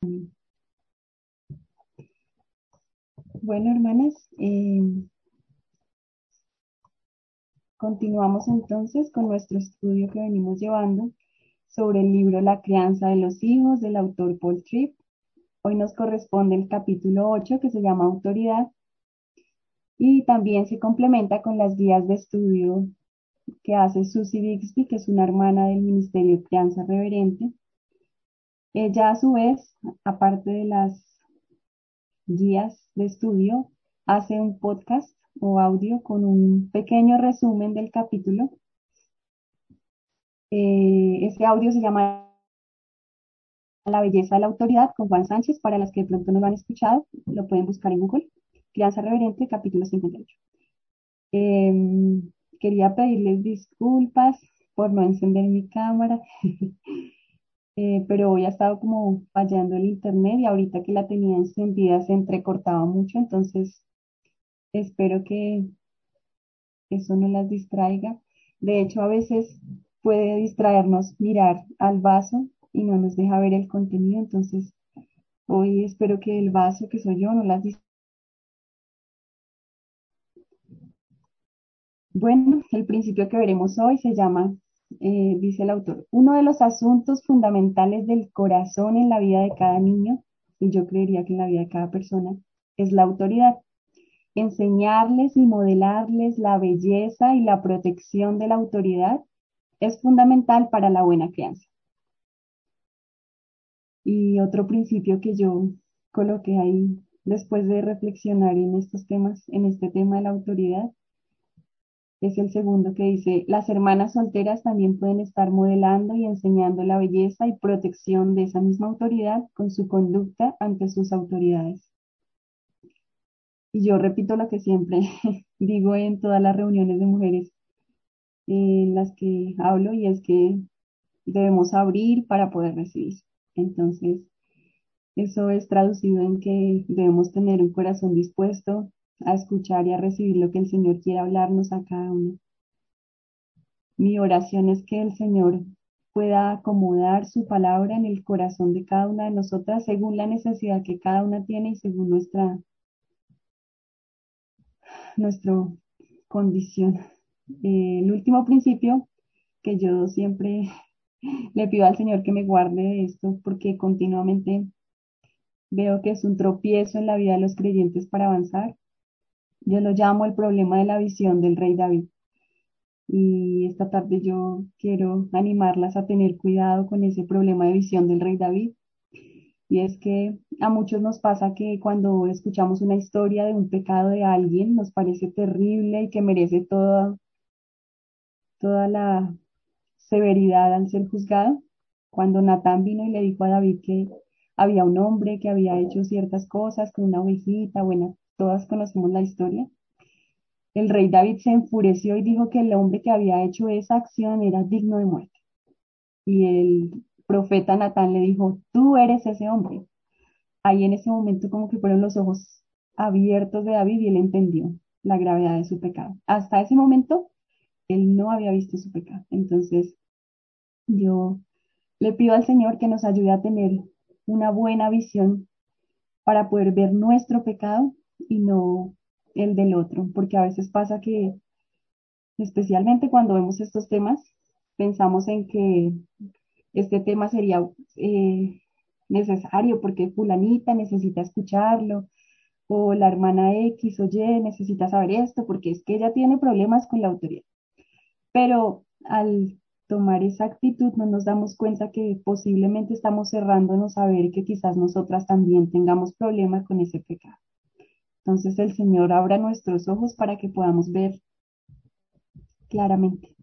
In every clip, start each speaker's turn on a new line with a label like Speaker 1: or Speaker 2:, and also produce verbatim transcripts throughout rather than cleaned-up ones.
Speaker 1: Bueno, hermanas, eh, continuamos entonces con nuestro estudio que venimos llevando sobre el libro La crianza de los hijos del autor Paul Tripp. Hoy nos corresponde el capítulo ocho que se llama Autoridad y también se complementa con las guías de estudio que hace Susie Bixby, que es una hermana del Ministerio Crianza Reverente. Ella a su vez, aparte de las guías de estudio, hace un podcast o audio con un pequeño resumen del capítulo. Eh, este audio se llama La belleza de la autoridad con Juan Sánchez. Para las que de pronto no lo han escuchado, lo pueden buscar en Google. Crianza Reverente, capítulo cincuenta y ocho. Eh, Quería pedirles disculpas por no encender mi cámara, eh, pero hoy ha estado como fallando el internet y ahorita que la tenía encendida se entrecortaba mucho, entonces espero que eso no las distraiga. De hecho, a veces puede distraernos mirar al vaso y no nos deja ver el contenido, entonces hoy espero que el vaso, que soy yo, no las distraiga. Bueno, el principio que veremos hoy se llama, eh, dice el autor, uno de los asuntos fundamentales del corazón en la vida de cada niño, y yo creería que en la vida de cada persona, es la autoridad. Enseñarles y modelarles la belleza y la protección de la autoridad es fundamental para la buena crianza. Y otro principio que yo coloqué ahí después de reflexionar en estos temas, en este tema de la autoridad, es el segundo que dice, las hermanas solteras también pueden estar modelando y enseñando la belleza y protección de esa misma autoridad con su conducta ante sus autoridades. Y yo repito lo que siempre digo en todas las reuniones de mujeres en las que hablo, y es que debemos abrir para poder recibir. Entonces, eso es traducido en que debemos tener un corazón dispuesto a escuchar y a recibir lo que el Señor quiere hablarnos a cada uno. Mi oración es que el Señor pueda acomodar su palabra en el corazón de cada una de nosotras según la necesidad que cada una tiene y según nuestra, nuestra condición. Eh, el último principio que yo siempre le pido al Señor que me guarde de esto porque continuamente veo que es un tropiezo en la vida de los creyentes para avanzar. Yo lo llamo el problema de la visión del rey David. Y esta tarde yo quiero animarlas a tener cuidado con ese problema de visión del rey David. Y es que a muchos nos pasa que cuando escuchamos una historia de un pecado de alguien, nos parece terrible y que merece toda, toda la severidad al ser juzgado. Cuando Natán vino y le dijo a David que había un hombre que había hecho ciertas cosas con una ovejita, bueno, todas conocemos la historia. El rey David se enfureció y dijo que el hombre que había hecho esa acción era digno de muerte. Y el profeta Natán le dijo, tú eres ese hombre. Ahí en ese momento como que fueron los ojos abiertos de David y él entendió la gravedad de su pecado. Hasta ese momento él no había visto su pecado. Entonces yo le pido al Señor que nos ayude a tener una buena visión para poder ver nuestro pecado y no el del otro, porque a veces pasa que, especialmente cuando vemos estos temas, pensamos en que este tema sería eh, necesario porque fulanita necesita escucharlo, o la hermana X o Y necesita saber esto porque es que ella tiene problemas con la autoridad. Pero al tomar esa actitud no nos damos cuenta que posiblemente estamos cerrándonos a ver que quizás nosotras también tengamos problemas con ese pecado. Entonces el Señor abra nuestros ojos para que podamos ver claramente.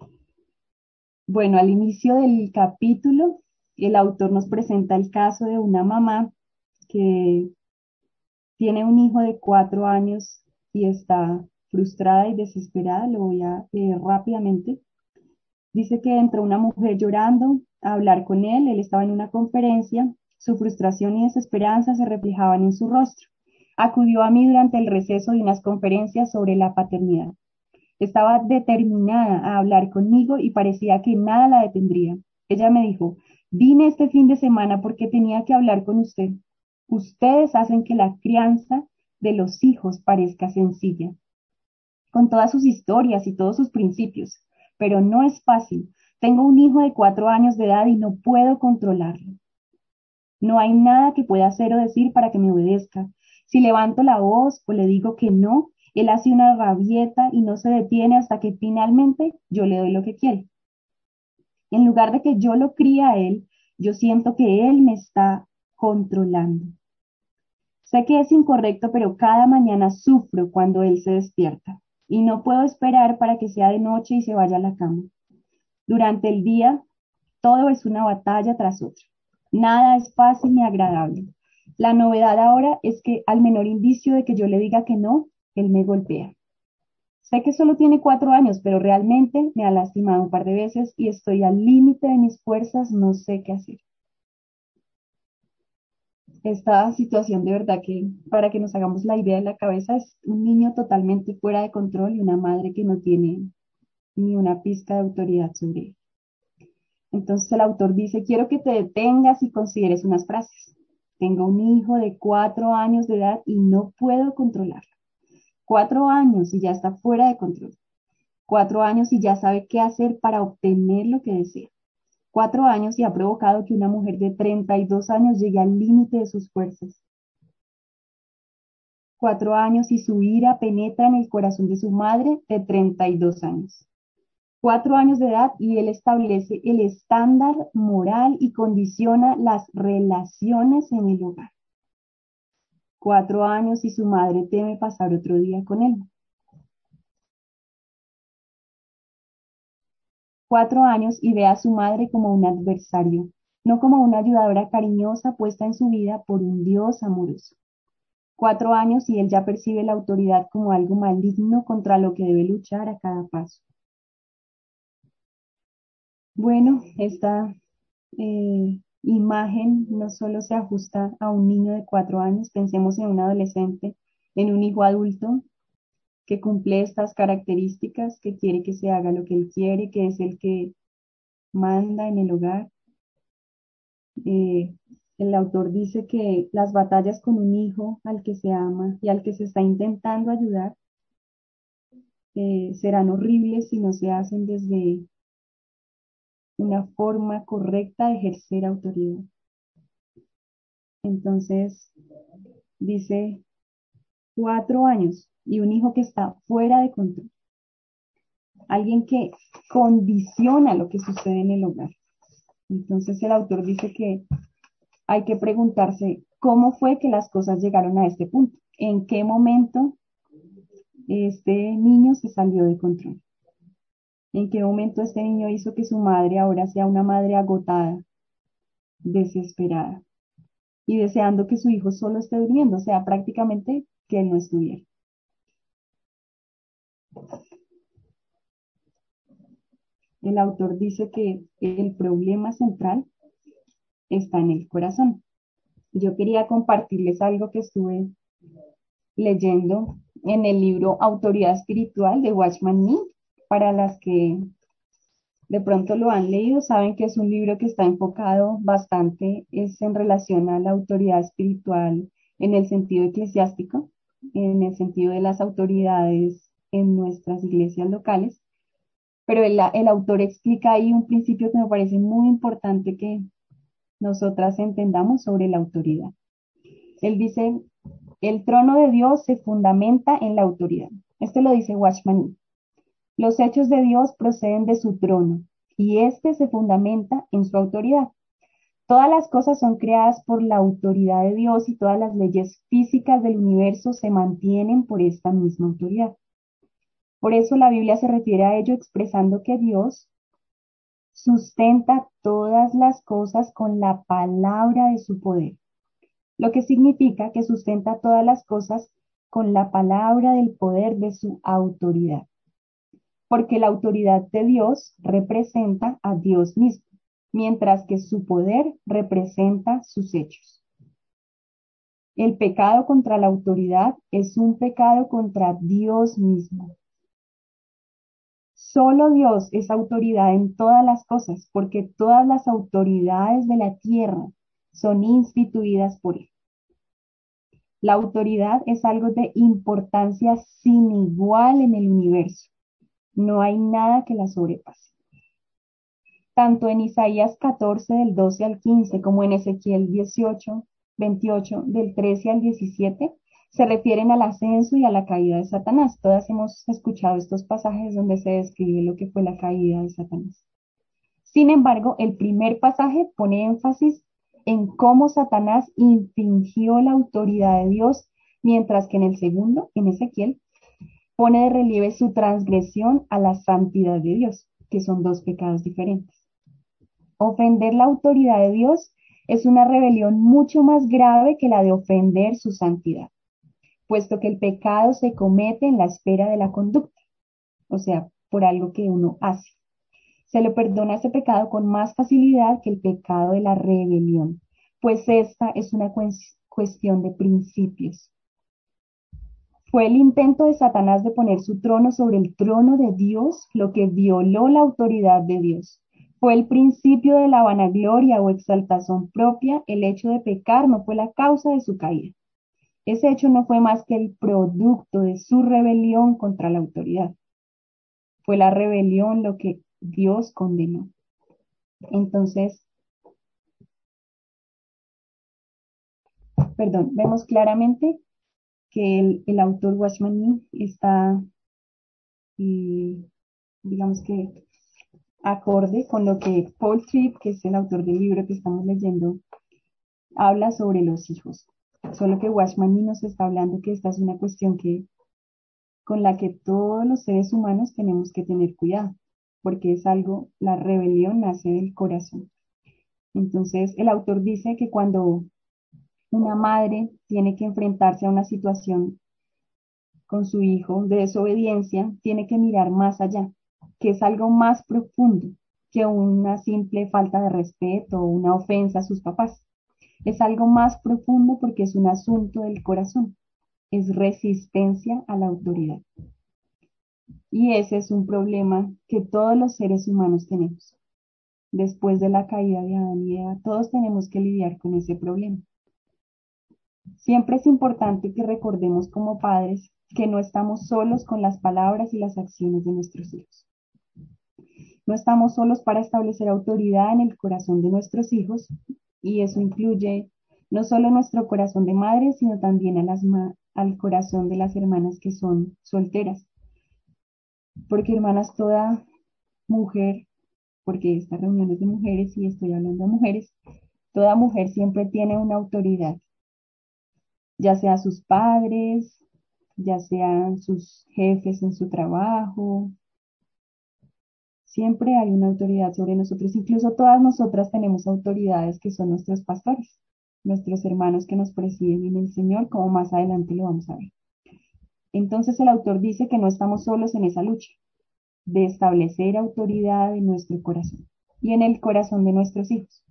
Speaker 1: Bueno, al inicio del capítulo, el autor nos presenta el caso de una mamá que tiene un hijo de cuatro años y está frustrada y desesperada. Lo voy a leer rápidamente. Dice que entró una mujer llorando a hablar con él. Él estaba en una conferencia. Su frustración y desesperanza se reflejaban en su rostro. Acudió a mí durante el receso de unas conferencias sobre la paternidad. Estaba determinada a hablar conmigo y parecía que nada la detendría. Ella me dijo, Vine este fin de semana porque tenía que hablar con usted. Ustedes hacen que la crianza de los hijos parezca sencilla, con todas sus historias y todos sus principios, pero no es fácil. Tengo un hijo de cuatro años de edad y no puedo controlarlo. No hay nada que pueda hacer o decir para que me obedezca. Si levanto la voz o le digo que no, él hace una rabieta y no se detiene hasta que finalmente yo le doy lo que quiere. En lugar de que yo lo críe a él, yo siento que él me está controlando. Sé que es incorrecto, pero cada mañana sufro cuando él se despierta y no puedo esperar para que sea de noche y se vaya a la cama. Durante el día, todo es una batalla tras otra. Nada es fácil ni agradable. La novedad ahora es que al menor indicio de que yo le diga que no, él me golpea. Sé que solo tiene cuatro años, pero realmente me ha lastimado un par de veces y estoy al límite de mis fuerzas, no sé qué hacer. Esta situación de verdad que, para que nos hagamos la idea en la cabeza, es un niño totalmente fuera de control y una madre que no tiene ni una pizca de autoridad sobre él. Entonces el autor dice, quiero que te detengas y consideres unas frases. Tengo un hijo de cuatro años de edad y no puedo controlarlo. Cuatro años y ya está fuera de control. Cuatro años y ya sabe qué hacer para obtener lo que desea. Cuatro años y ha provocado que una mujer de treinta y dos años llegue al límite de sus fuerzas. Cuatro años y su ira penetra en el corazón de su madre de treinta y dos años. Cuatro años de edad y él establece el estándar moral y condiciona las relaciones en el hogar. Cuatro años y su madre teme pasar otro día con él. Cuatro años y ve a su madre como un adversario, no como una ayudadora cariñosa puesta en su vida por un Dios amoroso. Cuatro años y él ya percibe la autoridad como algo maligno contra lo que debe luchar a cada paso. Bueno, esta eh, imagen no solo se ajusta a un niño de cuatro años, pensemos en un adolescente, en un hijo adulto que cumple estas características, que quiere que se haga lo que él quiere, que es el que manda en el hogar. Eh, el autor dice que las batallas con un hijo al que se ama y al que se está intentando ayudar eh, serán horribles si no se hacen desde una forma correcta de ejercer autoridad. Entonces, dice cuatro años y un hijo que está fuera de control. Alguien que condiciona lo que sucede en el hogar. Entonces, el autor dice que hay que preguntarse cómo fue que las cosas llegaron a este punto. ¿En qué momento este niño se salió de control? ¿En qué momento este niño hizo que su madre ahora sea una madre agotada, desesperada y deseando que su hijo solo esté durmiendo, o sea, prácticamente que él no estuviera? El autor dice que el problema central está en el corazón. Yo quería compartirles algo que estuve leyendo en el libro Autoridad Espiritual de Watchman Nee. Para las que de pronto lo han leído, saben que es un libro que está enfocado bastante es en relación a la autoridad espiritual en el sentido eclesiástico, en el sentido de las autoridades en nuestras iglesias locales. Pero el, el autor explica ahí un principio que me parece muy importante que nosotras entendamos sobre la autoridad. Él dice, el trono de Dios se fundamenta en la autoridad. Esto lo dice Watchman Nee. Los hechos de Dios proceden de su trono y éste se fundamenta en su autoridad. Todas las cosas son creadas por la autoridad de Dios y todas las leyes físicas del universo se mantienen por esta misma autoridad. Por eso la Biblia se refiere a ello expresando que Dios sustenta todas las cosas con la palabra de su poder, lo que significa que sustenta todas las cosas con la palabra del poder de su autoridad, porque la autoridad de Dios representa a Dios mismo, mientras que su poder representa sus hechos. El pecado contra la autoridad es un pecado contra Dios mismo. Solo Dios es autoridad en todas las cosas, porque todas las autoridades de la tierra son instituidas por Él. La autoridad es algo de importancia sin igual en el universo. No hay nada que la sobrepase. Tanto en Isaías catorce, del doce al quince, como en Ezequiel dieciocho, veintiocho, del trece al diecisiete, se refieren al ascenso y a la caída de Satanás. Todas hemos escuchado estos pasajes donde se describe lo que fue la caída de Satanás. Sin embargo, el primer pasaje pone énfasis en cómo Satanás infringió la autoridad de Dios, mientras que en el segundo, en Ezequiel, pone de relieve su transgresión a la santidad de Dios, que son dos pecados diferentes. Ofender la autoridad de Dios es una rebelión mucho más grave que la de ofender su santidad, puesto que el pecado se comete en la esfera de la conducta, o sea, por algo que uno hace. Se le perdona ese pecado con más facilidad que el pecado de la rebelión, pues esta es una cuestión de principios. Fue el intento de Satanás de poner su trono sobre el trono de Dios lo que violó la autoridad de Dios. Fue el principio de la vanagloria o exaltación propia. El hecho de pecar no fue la causa de su caída. Ese hecho no fue más que el producto de su rebelión contra la autoridad. Fue la rebelión lo que Dios condenó. Entonces, perdón, vemos claramente que el, el autor Watchman Nee está, eh, digamos que, acorde con lo que Paul Tripp, que es el autor del libro que estamos leyendo, habla sobre los hijos. Solo que Watchman Nee nos está hablando que esta es una cuestión que, con la que todos los seres humanos tenemos que tener cuidado, porque es algo, la rebelión nace del corazón. Entonces, el autor dice que cuando una madre tiene que enfrentarse a una situación con su hijo de desobediencia, tiene que mirar más allá, que es algo más profundo que una simple falta de respeto o una ofensa a sus papás. Es algo más profundo porque es un asunto del corazón, es resistencia a la autoridad. Y ese es un problema que todos los seres humanos tenemos. Después de la caída de Adán y Eva, todos tenemos que lidiar con ese problema. Siempre es importante que recordemos como padres que no estamos solos con las palabras y las acciones de nuestros hijos. No estamos solos para establecer autoridad en el corazón de nuestros hijos, y eso incluye no solo nuestro corazón de madre, sino también a las ma- al corazón de las hermanas que son solteras. Porque hermanas, toda mujer, porque esta reunión es de mujeres y estoy hablando de mujeres, toda mujer siempre tiene una autoridad, ya sea sus padres, ya sean sus jefes en su trabajo. Siempre hay una autoridad sobre nosotros. Incluso todas nosotras tenemos autoridades que son nuestros pastores, nuestros hermanos que nos presiden en el Señor, como más adelante lo vamos a ver. Entonces el autor dice que no estamos solos en esa lucha de establecer autoridad en nuestro corazón y en el corazón de nuestros hijos.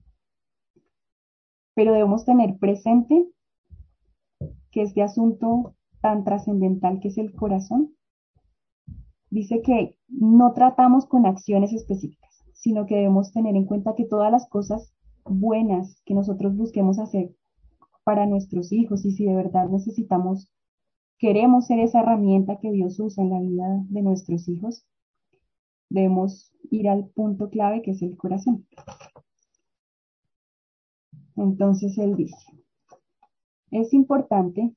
Speaker 1: Pero debemos tener presente que este asunto tan trascendental que es el corazón, dice que no tratamos con acciones específicas, sino que debemos tener en cuenta que todas las cosas buenas que nosotros busquemos hacer para nuestros hijos, y si de verdad necesitamos, queremos ser esa herramienta que Dios usa en la vida de nuestros hijos, debemos ir al punto clave que es el corazón. Entonces él dice, es importante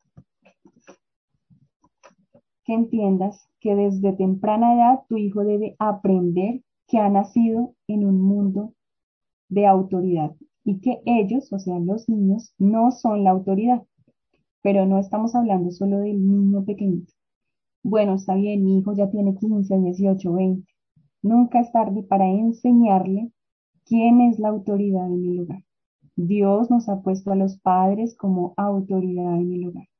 Speaker 1: que entiendas que desde temprana edad tu hijo debe aprender que ha nacido en un mundo de autoridad y que ellos, o sea, los niños, no son la autoridad. Pero no estamos hablando solo del niño pequeñito. Bueno, está bien, mi hijo ya tiene quince, dieciocho, veinte. Nunca es tarde para enseñarle quién es la autoridad en el hogar. Dios nos ha puesto a los padres como autoridad en el hogar.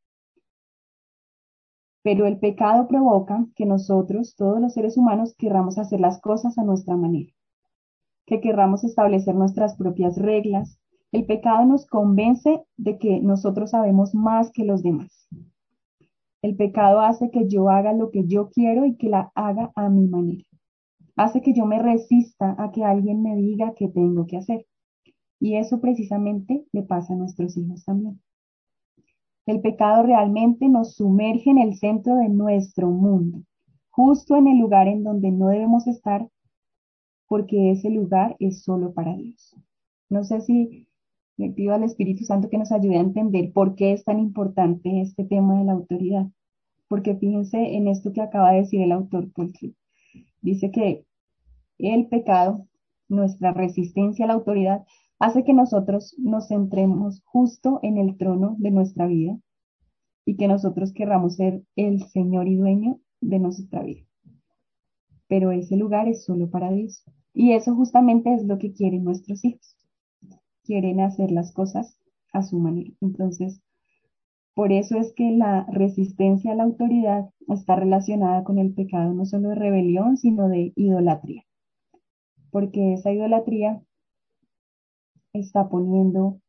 Speaker 1: Pero el pecado provoca que nosotros, todos los seres humanos, querramos hacer las cosas a nuestra manera, que querramos establecer nuestras propias reglas. El pecado nos convence de que nosotros sabemos más que los demás. El pecado hace que yo haga lo que yo quiero y que la haga a mi manera. Hace que yo me resista a que alguien me diga qué tengo que hacer. Y eso precisamente le pasa a nuestros hijos también. El pecado realmente nos sumerge en el centro de nuestro mundo, justo en el lugar en donde no debemos estar, porque ese lugar es solo para Dios. No sé si le pido al Espíritu Santo que nos ayude a entender por qué es tan importante este tema de la autoridad. Porque fíjense en esto que acaba de decir el autor, porque dice que el pecado, nuestra resistencia a la autoridad, hace que nosotros nos centremos justo en el trono de nuestra vida y que nosotros querramos ser el Señor y dueño de nuestra vida. Pero ese lugar es solo para Dios. Y eso justamente es lo que quieren nuestros hijos. Quieren hacer las cosas a su manera. Entonces, por eso es que la resistencia a la autoridad está relacionada con el pecado no solo de rebelión, sino de idolatría. Porque esa idolatría está poniendo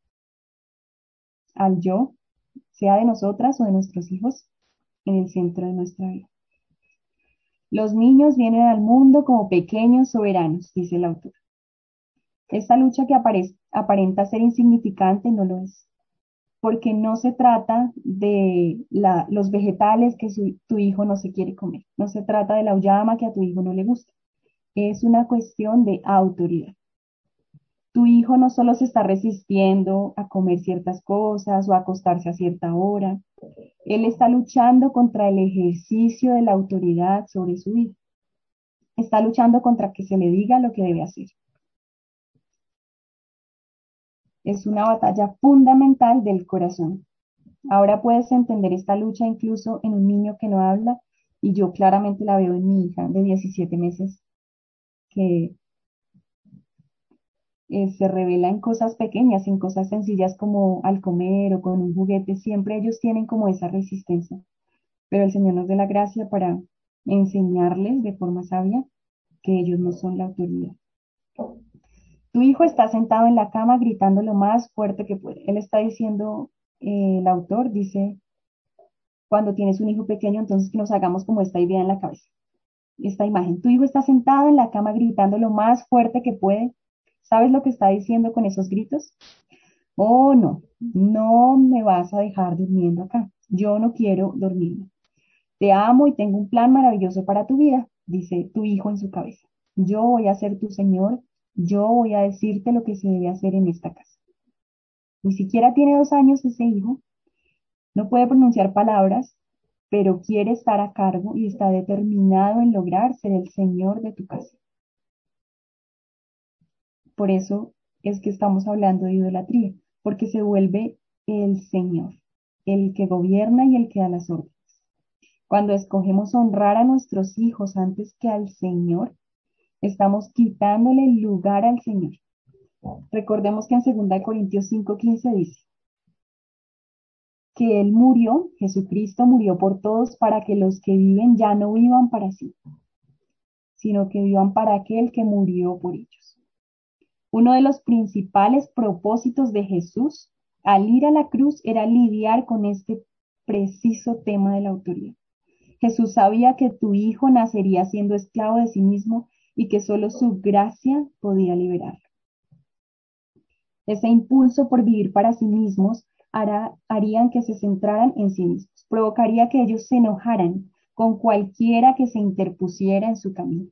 Speaker 1: al yo, sea de nosotras o de nuestros hijos, en el centro de nuestra vida. Los niños vienen al mundo como pequeños soberanos, dice el autor. Esta lucha que apare- aparenta ser insignificante no lo es, porque no se trata de la- los vegetales que su- tu hijo no se quiere comer, no se trata de la auyama que a tu hijo no le gusta, es una cuestión de autoridad. Tu hijo no solo se está resistiendo a comer ciertas cosas o a acostarse a cierta hora, él está luchando contra el ejercicio de la autoridad sobre su vida. Está luchando contra que se le diga lo que debe hacer. Es una batalla fundamental del corazón. Ahora puedes entender esta lucha incluso en un niño que no habla y yo claramente la veo en mi hija de diecisiete meses que eh, se revela en cosas pequeñas, en cosas sencillas como al comer o con un juguete. Siempre ellos tienen como esa resistencia, pero el Señor nos dé la gracia para enseñarles de forma sabia que ellos no son la autoridad. Tu hijo está sentado en la cama gritando lo más fuerte que puede. Él está diciendo, eh, el autor dice, cuando tienes un hijo pequeño, entonces que nos hagamos como esta idea en la cabeza, esta imagen. Tu hijo está sentado en la cama gritando lo más fuerte que puede. ¿Sabes lo que está diciendo con esos gritos? Oh, no, no me vas a dejar durmiendo acá. Yo no quiero dormir. Te amo y tengo un plan maravilloso para tu vida, dice tu hijo en su cabeza. Yo voy a ser tu Señor, yo voy a decirte lo que se debe hacer en esta casa. Ni siquiera tiene dos años ese hijo, no puede pronunciar palabras, pero quiere estar a cargo y está determinado en lograr ser el Señor de tu casa. Por eso es que estamos hablando de idolatría, porque se vuelve el Señor, el que gobierna y el que da las órdenes. Cuando escogemos honrar a nuestros hijos antes que al Señor, estamos quitándole el lugar al Señor. Recordemos que en segunda Corintios cinco quince dice que Él murió, Jesucristo murió por todos para que los que viven ya no vivan para sí, sino que vivan para aquel que murió por ellos. Uno de los principales propósitos de Jesús al ir a la cruz era lidiar con este preciso tema de la autoridad. Jesús sabía que tu hijo nacería siendo esclavo de sí mismo y que solo su gracia podía liberarlo. Ese impulso por vivir para sí mismos hará, harían que se centraran en sí mismos, provocaría que ellos se enojaran con cualquiera que se interpusiera en su camino.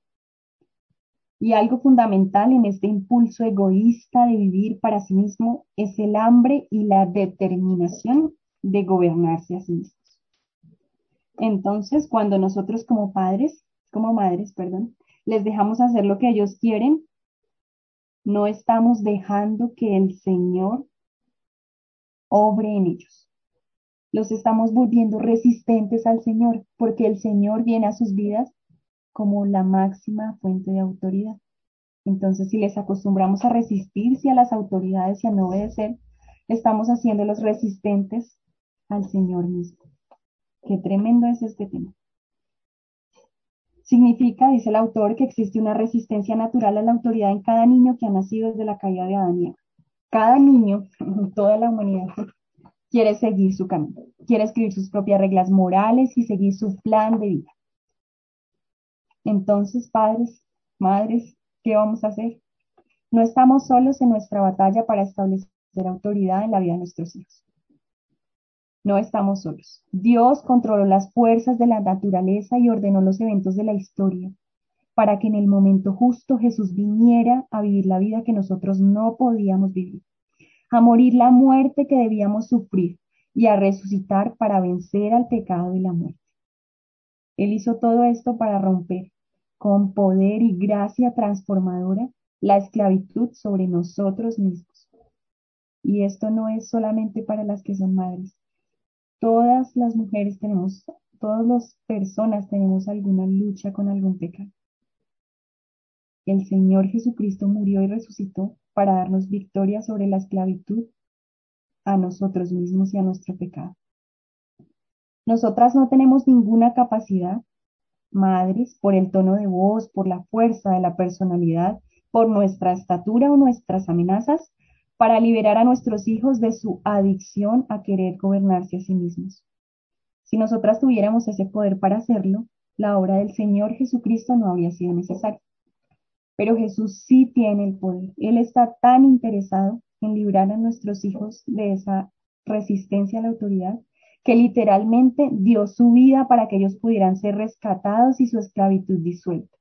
Speaker 1: Y algo fundamental en este impulso egoísta de vivir para sí mismo es el hambre y la determinación de gobernarse a sí mismos. Entonces, cuando nosotros como padres, como madres, perdón, les dejamos hacer lo que ellos quieren, no estamos dejando que el Señor obre en ellos. Los estamos volviendo resistentes al Señor, porque el Señor viene a sus vidas como la máxima fuente de autoridad. Entonces, si les acostumbramos a resistirse a las autoridades y a no obedecer, estamos haciéndolos resistentes al Señor mismo. Qué tremendo es este tema. Significa, dice el autor, que existe una resistencia natural a la autoridad en cada niño que ha nacido desde la caída de Adán y Eva. Cada niño, toda la humanidad, quiere seguir su camino, quiere escribir sus propias reglas morales y seguir su plan de vida. Entonces, padres, madres, ¿qué vamos a hacer? No estamos solos en nuestra batalla para establecer autoridad en la vida de nuestros hijos. No estamos solos. Dios controló las fuerzas de la naturaleza y ordenó los eventos de la historia para que en el momento justo Jesús viniera a vivir la vida que nosotros no podíamos vivir, a morir la muerte que debíamos sufrir y a resucitar para vencer al pecado y la muerte. Él hizo todo esto para romper con poder y gracia transformadora la esclavitud sobre nosotros mismos. Y esto no es solamente para las que son madres. Todas las mujeres tenemos, todas las personas tenemos alguna lucha con algún pecado. El Señor Jesucristo murió y resucitó para darnos victoria sobre la esclavitud a nosotros mismos y a nuestro pecado. Nosotras no tenemos ninguna capacidad, madres, por el tono de voz, por la fuerza de la personalidad, por nuestra estatura o nuestras amenazas, para liberar a nuestros hijos de su adicción a querer gobernarse a sí mismos. Si nosotras tuviéramos ese poder para hacerlo, la obra del Señor Jesucristo no habría sido necesaria. Pero Jesús sí tiene el poder. Él está tan interesado en librar a nuestros hijos de esa resistencia a la autoridad, que literalmente dio su vida para que ellos pudieran ser rescatados y su esclavitud disuelta.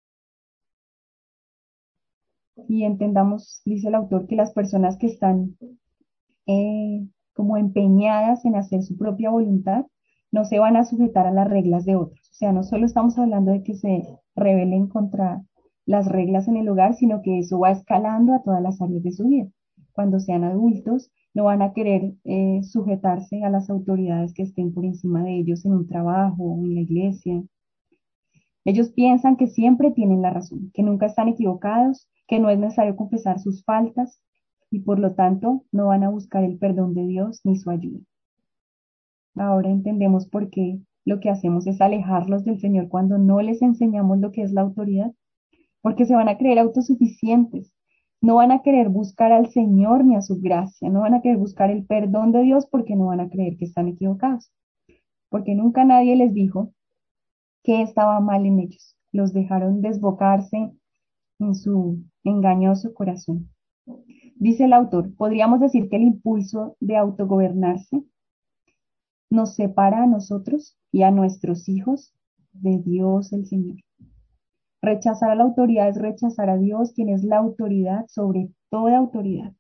Speaker 1: Y entendamos, dice el autor, que las personas que están eh, como empeñadas en hacer su propia voluntad, no se van a sujetar a las reglas de otros. O sea, no solo estamos hablando de que se rebelen contra las reglas en el hogar, sino que eso va escalando a todas las áreas de su vida. Cuando sean adultos, no van a querer eh, sujetarse a las autoridades que estén por encima de ellos en un trabajo o en la iglesia. Ellos piensan que siempre tienen la razón, que nunca están equivocados, que no es necesario confesar sus faltas y por lo tanto no van a buscar el perdón de Dios ni su ayuda. Ahora entendemos por qué lo que hacemos es alejarlos del Señor cuando no les enseñamos lo que es la autoridad, porque se van a creer autosuficientes, no van a querer buscar al Señor ni a su gracia, no van a querer buscar el perdón de Dios porque no van a creer que están equivocados, porque nunca nadie les dijo que estaba mal en ellos, los dejaron desbocarse en su engañoso corazón. Dice el autor, podríamos decir que el impulso de autogobernarse nos separa a nosotros y a nuestros hijos de Dios el Señor. Rechazar a la autoridad es rechazar a Dios, quien es la autoridad sobre toda autoridad.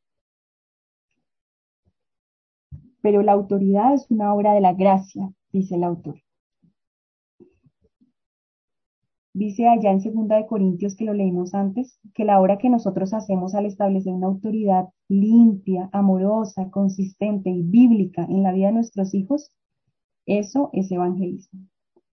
Speaker 1: Pero la autoridad es una obra de la gracia, dice el autor. Dice allá en segunda de Corintios, que lo leímos antes, que la obra que nosotros hacemos al establecer una autoridad limpia, amorosa, consistente y bíblica en la vida de nuestros hijos, eso es evangelismo.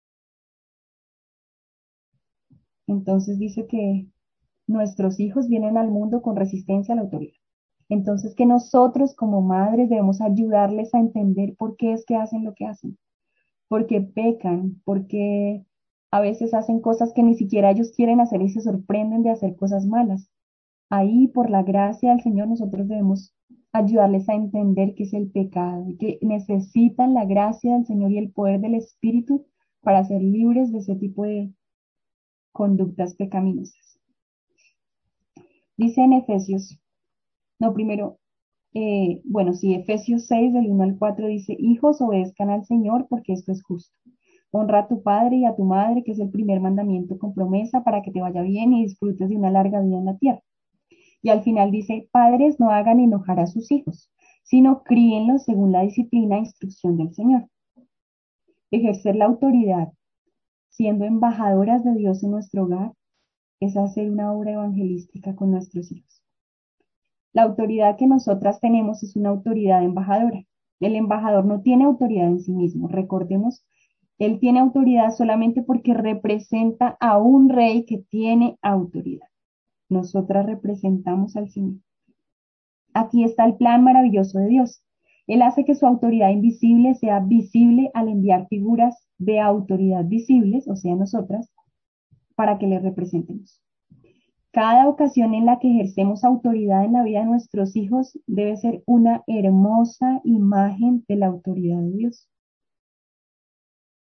Speaker 1: Entonces dice que nuestros hijos vienen al mundo con resistencia a la autoridad. Entonces que nosotros como madres debemos ayudarles a entender por qué es que hacen lo que hacen, porque pecan, porque a veces hacen cosas que ni siquiera ellos quieren hacer y se sorprenden de hacer cosas malas. Ahí, por la gracia del Señor, nosotros debemos ayudarles a entender qué es el pecado y que necesitan la gracia del Señor y el poder del Espíritu para ser libres de ese tipo de conductas pecaminosas. Dice en Efesios, no, primero, eh, bueno, sí, Efesios seis, del uno al cuatro dice, hijos, obedezcan al Señor porque esto es justo. Honra a tu padre y a tu madre, que es el primer mandamiento con promesa para que te vaya bien y disfrutes de una larga vida en la tierra. Y al final dice, padres, no hagan enojar a sus hijos, sino críenlos según la disciplina e instrucción del Señor. Ejercer la autoridad, siendo embajadoras de Dios en nuestro hogar, es hacer una obra evangelística con nuestros hijos. La autoridad que nosotras tenemos es una autoridad embajadora. El embajador no tiene autoridad en sí mismo. Recordemos, él tiene autoridad solamente porque representa a un rey que tiene autoridad. Nosotras representamos al Señor. Aquí está el plan maravilloso de Dios. Él hace que su autoridad invisible sea visible al enviar figuras de autoridad visibles, o sea, nosotras, para que le representemos. Cada ocasión en la que ejercemos autoridad en la vida de nuestros hijos debe ser una hermosa imagen de la autoridad de Dios.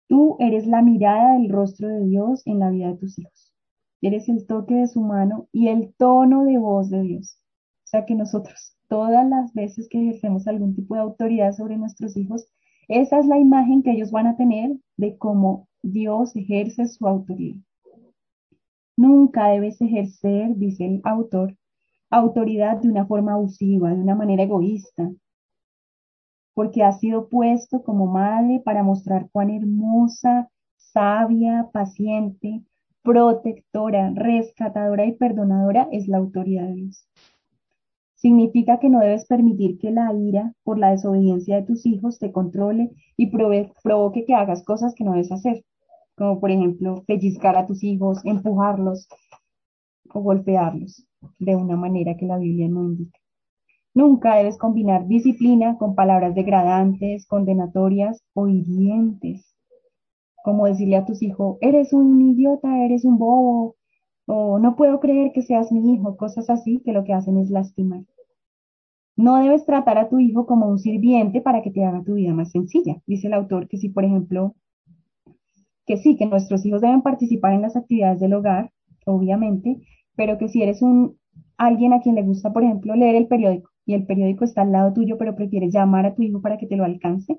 Speaker 1: Tú eres la mirada del rostro de Dios en la vida de tus hijos. Eres el toque de su mano y el tono de voz de Dios. O sea que nosotros, todas las veces que ejercemos algún tipo de autoridad sobre nuestros hijos, esa es la imagen que ellos van a tener de cómo Dios ejerce su autoridad. Nunca debes ejercer, dice el autor, autoridad de una forma abusiva, de una manera egoísta, porque has sido puesto como madre para mostrar cuán hermosa, sabia, paciente, protectora, rescatadora y perdonadora es la autoridad de Dios. Significa que no debes permitir que la ira por la desobediencia de tus hijos te controle y prove- provoque que hagas cosas que no debes hacer, como por ejemplo pellizcar a tus hijos, empujarlos o golpearlos de una manera que la Biblia no indica. Nunca debes combinar disciplina con palabras degradantes, condenatorias o hirientes, como decirle a tus hijos, eres un idiota, eres un bobo, o no puedo creer que seas mi hijo, cosas así que lo que hacen es lastimar. No debes tratar a tu hijo como un sirviente para que te haga tu vida más sencilla. Dice el autor que si, por ejemplo, que sí, que nuestros hijos deben participar en las actividades del hogar, obviamente, pero que si eres un alguien a quien le gusta, por ejemplo, leer el periódico y el periódico está al lado tuyo, pero prefieres llamar a tu hijo para que te lo alcance,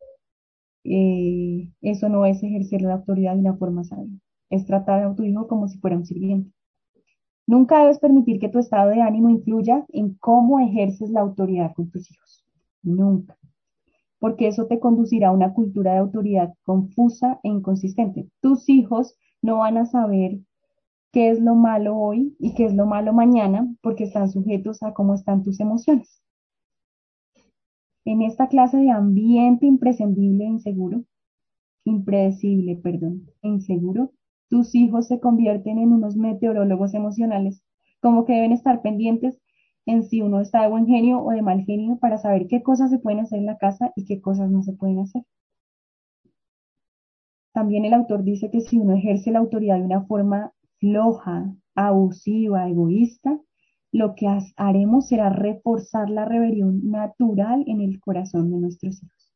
Speaker 1: eh, eso no es ejercer la autoridad de una forma sabia. Es tratar a tu hijo como si fuera un sirviente. Nunca debes permitir que tu estado de ánimo influya en cómo ejerces la autoridad con tus hijos. Nunca. Porque eso te conducirá a una cultura de autoridad confusa e inconsistente. Tus hijos no van a saber qué es lo malo hoy y qué es lo malo mañana porque están sujetos a cómo están tus emociones. En esta clase de ambiente imprescindible e inseguro, impredecible, perdón, e inseguro, tus hijos se convierten en unos meteorólogos emocionales, como que deben estar pendientes en si uno está de buen genio o de mal genio para saber qué cosas se pueden hacer en la casa y qué cosas no se pueden hacer. También el autor dice que si uno ejerce la autoridad de una forma floja, abusiva, egoísta, lo que haremos será reforzar la rebelión natural en el corazón de nuestros hijos.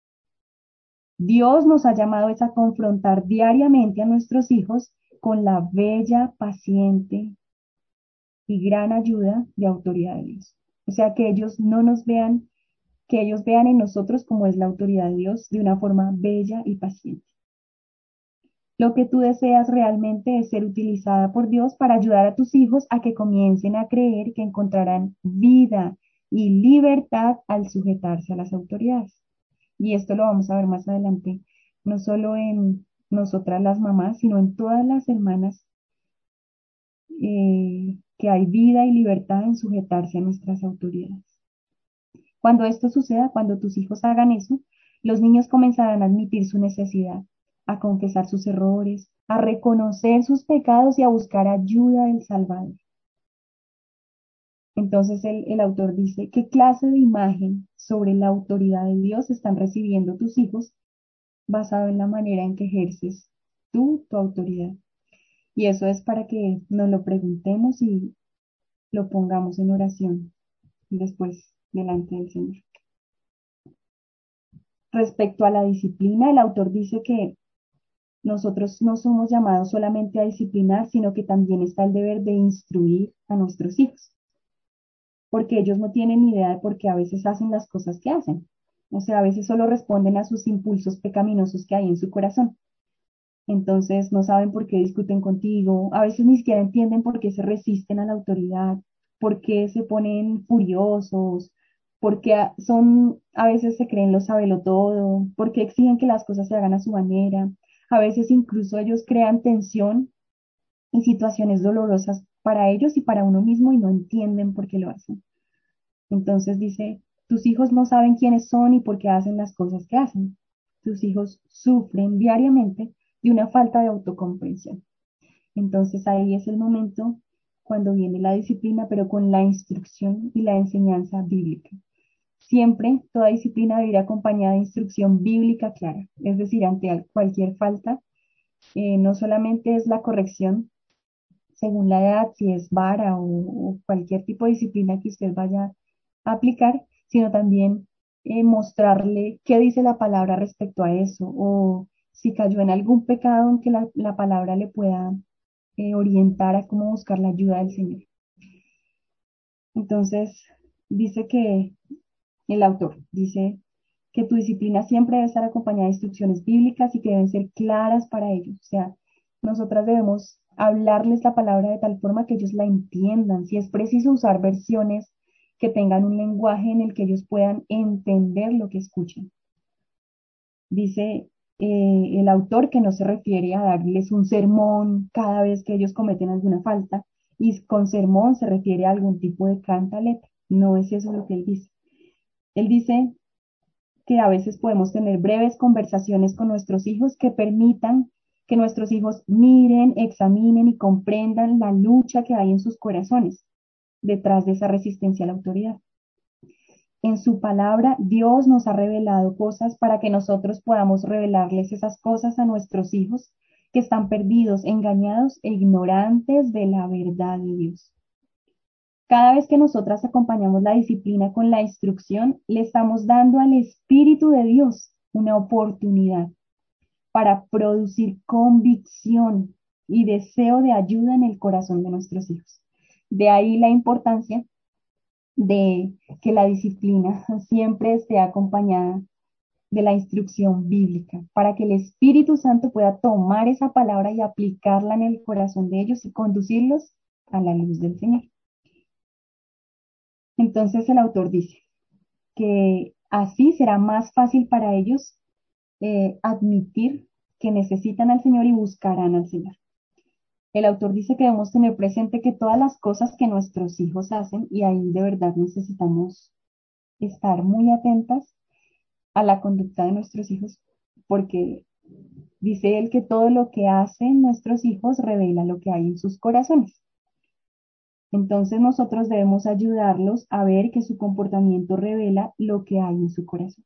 Speaker 1: Dios nos ha llamado es a confrontar diariamente a nuestros hijos con la bella, paciente y gran ayuda de autoridad de Dios. O sea, que ellos no nos vean, que ellos vean en nosotros como es la autoridad de Dios de una forma bella y paciente. Lo que tú deseas realmente es ser utilizada por Dios para ayudar a tus hijos a que comiencen a creer que encontrarán vida y libertad al sujetarse a las autoridades. Y esto lo vamos a ver más adelante, no solo en nosotras las mamás, sino en todas las hermanas, eh, que hay vida y libertad en sujetarse a nuestras autoridades. Cuando esto suceda, cuando tus hijos hagan eso, los niños comenzarán a admitir su necesidad, a confesar sus errores, a reconocer sus pecados y a buscar ayuda del Salvador. Entonces el, el autor dice, ¿qué clase de imagen sobre la autoridad de Dios están recibiendo tus hijos basado en la manera en que ejerces tú tu autoridad? Y eso es para que nos lo preguntemos y lo pongamos en oración después delante del Señor. Respecto a la disciplina, el autor dice que nosotros no somos llamados solamente a disciplinar, sino que también está el deber de instruir a nuestros hijos, porque ellos no tienen ni idea de por qué a veces hacen las cosas que hacen. O sea, a veces solo responden a sus impulsos pecaminosos que hay en su corazón. Entonces no saben por qué discuten contigo, a veces ni siquiera entienden por qué se resisten a la autoridad, por qué se ponen furiosos, por qué a- son, a veces se creen lo todo, por qué exigen que las cosas se hagan a su manera. A veces incluso ellos crean tensión y situaciones dolorosas para ellos y para uno mismo y no entienden por qué lo hacen. Entonces dice, tus hijos no saben quiénes son y por qué hacen las cosas que hacen. Tus hijos sufren diariamente de una falta de autocomprensión. Entonces ahí es el momento cuando viene la disciplina, pero con la instrucción y la enseñanza bíblica. Siempre toda disciplina debe ir acompañada de instrucción bíblica clara, es decir, ante cualquier falta, eh, no solamente es la corrección según la edad, si es vara o, o cualquier tipo de disciplina que usted vaya a aplicar, sino también eh, mostrarle qué dice la palabra respecto a eso, o si cayó en algún pecado en que la, la palabra le pueda eh, orientar a cómo buscar la ayuda del Señor. Entonces, dice que el autor dice que tu disciplina siempre debe estar acompañada de instrucciones bíblicas y que deben ser claras para ellos. O sea, nosotras debemos hablarles la palabra de tal forma que ellos la entiendan. Si es preciso usar versiones que tengan un lenguaje en el que ellos puedan entender lo que escuchen. Dice eh, el autor que no se refiere a darles un sermón cada vez que ellos cometen alguna falta, y con sermón se refiere a algún tipo de cantaleta. No es eso lo que él dice. Él dice que a veces podemos tener breves conversaciones con nuestros hijos que permitan que nuestros hijos miren, examinen y comprendan la lucha que hay en sus corazones detrás de esa resistencia a la autoridad. En su palabra, Dios nos ha revelado cosas para que nosotros podamos revelarles esas cosas a nuestros hijos que están perdidos, engañados e ignorantes de la verdad de Dios. Cada vez que nosotras acompañamos la disciplina con la instrucción, le estamos dando al Espíritu de Dios una oportunidad para producir convicción y deseo de ayuda en el corazón de nuestros hijos. De ahí la importancia de que la disciplina siempre esté acompañada de la instrucción bíblica, para que el Espíritu Santo pueda tomar esa palabra y aplicarla en el corazón de ellos y conducirlos a la luz del Señor. Entonces el autor dice que así será más fácil para ellos eh, admitir que necesitan al Señor y buscarán al Señor. El autor dice que debemos tener presente que todas las cosas que nuestros hijos hacen, y ahí de verdad necesitamos estar muy atentas a la conducta de nuestros hijos, porque dice él que todo lo que hacen nuestros hijos revela lo que hay en sus corazones. Entonces nosotros debemos ayudarlos a ver que su comportamiento revela lo que hay en su corazón.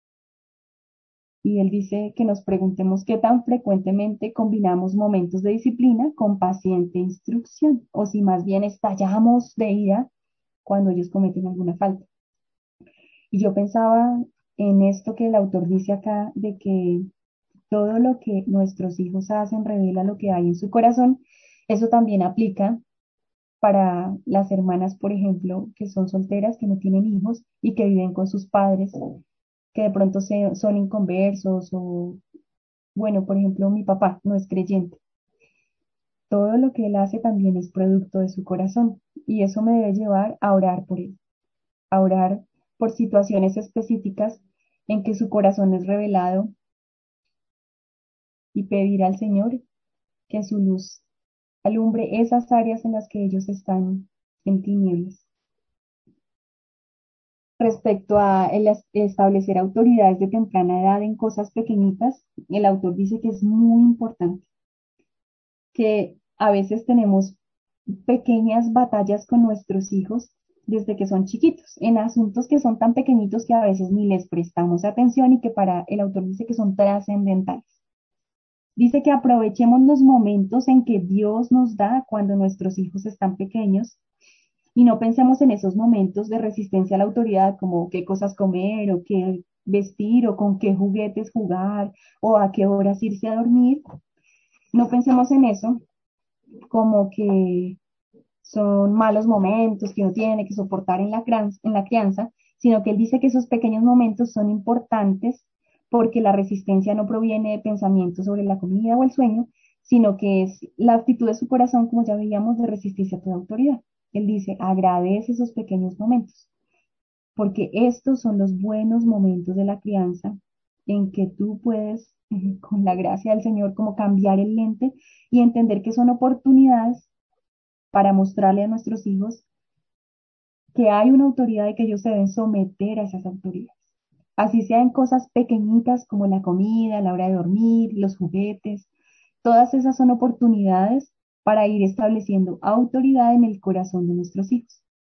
Speaker 1: Y él dice que nos preguntemos qué tan frecuentemente combinamos momentos de disciplina con paciente instrucción, o si más bien estallamos de ira cuando ellos cometen alguna falta. Y yo pensaba en esto que el autor dice acá, de que todo lo que nuestros hijos hacen revela lo que hay en su corazón. Eso también aplica para las hermanas, por ejemplo, que son solteras, que no tienen hijos y que viven con sus padres, que de pronto se, son inconversos o, bueno, por ejemplo, mi papá no es creyente. Todo lo que él hace también es producto de su corazón y eso me debe llevar a orar por él, a orar por situaciones específicas en que su corazón es revelado y pedir al Señor que su luz alumbre esas áreas en las que ellos están en tinieblas. Respecto a el es- establecer autoridades de temprana edad en cosas pequeñitas, el autor dice que es muy importante, que a veces tenemos pequeñas batallas con nuestros hijos desde que son chiquitos, en asuntos que son tan pequeñitos que a veces ni les prestamos atención y que para el autor dice que son trascendentales. Dice que aprovechemos los momentos en que Dios nos da cuando nuestros hijos están pequeños y no pensemos en esos momentos de resistencia a la autoridad, como qué cosas comer o qué vestir o con qué juguetes jugar o a qué horas irse a dormir. No pensemos en eso como que son malos momentos que uno tiene que soportar en la, crianza, en la crianza, sino que él dice que esos pequeños momentos son importantes porque la resistencia no proviene de pensamientos sobre la comida o el sueño, sino que es la actitud de su corazón, como ya veíamos, de resistirse a toda autoridad. Él dice, agradece esos pequeños momentos, porque estos son los buenos momentos de la crianza en que tú puedes, eh, con la gracia del Señor, como cambiar el lente y entender que son oportunidades para mostrarle a nuestros hijos que hay una autoridad y que ellos se deben someter a esas autoridades. Así sea en cosas pequeñitas como la comida, la hora de dormir, los juguetes, todas esas son oportunidades para ir estableciendo autoridad en el corazón de nuestros hijos.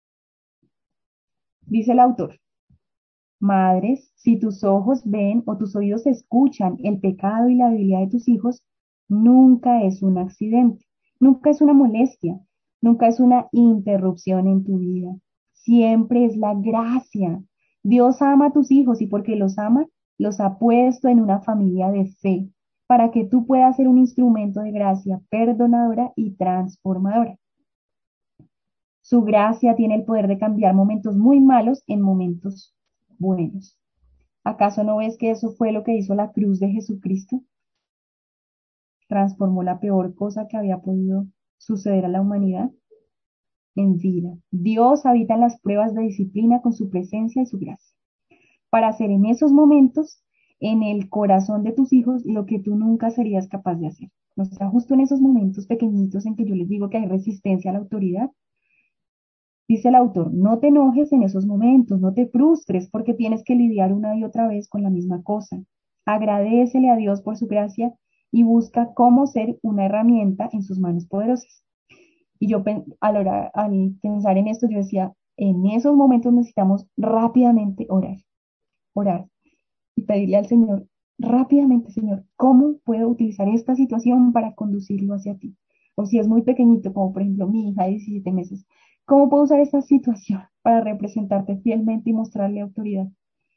Speaker 1: Dice el autor, madres, si tus ojos ven o tus oídos escuchan el pecado y la debilidad de tus hijos, nunca es un accidente, nunca es una molestia, nunca es una interrupción en tu vida. Siempre es la gracia. Dios ama a tus hijos y porque los ama, los ha puesto en una familia de fe, para que tú puedas ser un instrumento de gracia perdonadora y transformadora. Su gracia tiene el poder de cambiar momentos muy malos en momentos buenos. ¿Acaso no ves que eso fue lo que hizo la cruz de Jesucristo? Transformó la peor cosa que había podido suceder a la humanidad en vida. Dios habita en las pruebas de disciplina con su presencia y su gracia, para hacer en esos momentos, en el corazón de tus hijos, lo que tú nunca serías capaz de hacer. O sea, justo en esos momentos pequeñitos en que yo les digo que hay resistencia a la autoridad, dice el autor, no te enojes en esos momentos, no te frustres porque tienes que lidiar una y otra vez con la misma cosa. Agradécele a Dios por su gracia y busca cómo ser una herramienta en sus manos poderosas. Y yo al, orar, al pensar en esto, yo decía, en esos momentos necesitamos rápidamente orar, orar y pedirle al Señor, rápidamente, Señor, ¿cómo puedo utilizar esta situación para conducirlo hacia ti? O si es muy pequeñito, como por ejemplo mi hija de diecisiete meses, ¿cómo puedo usar esta situación para representarte fielmente y mostrarle autoridad?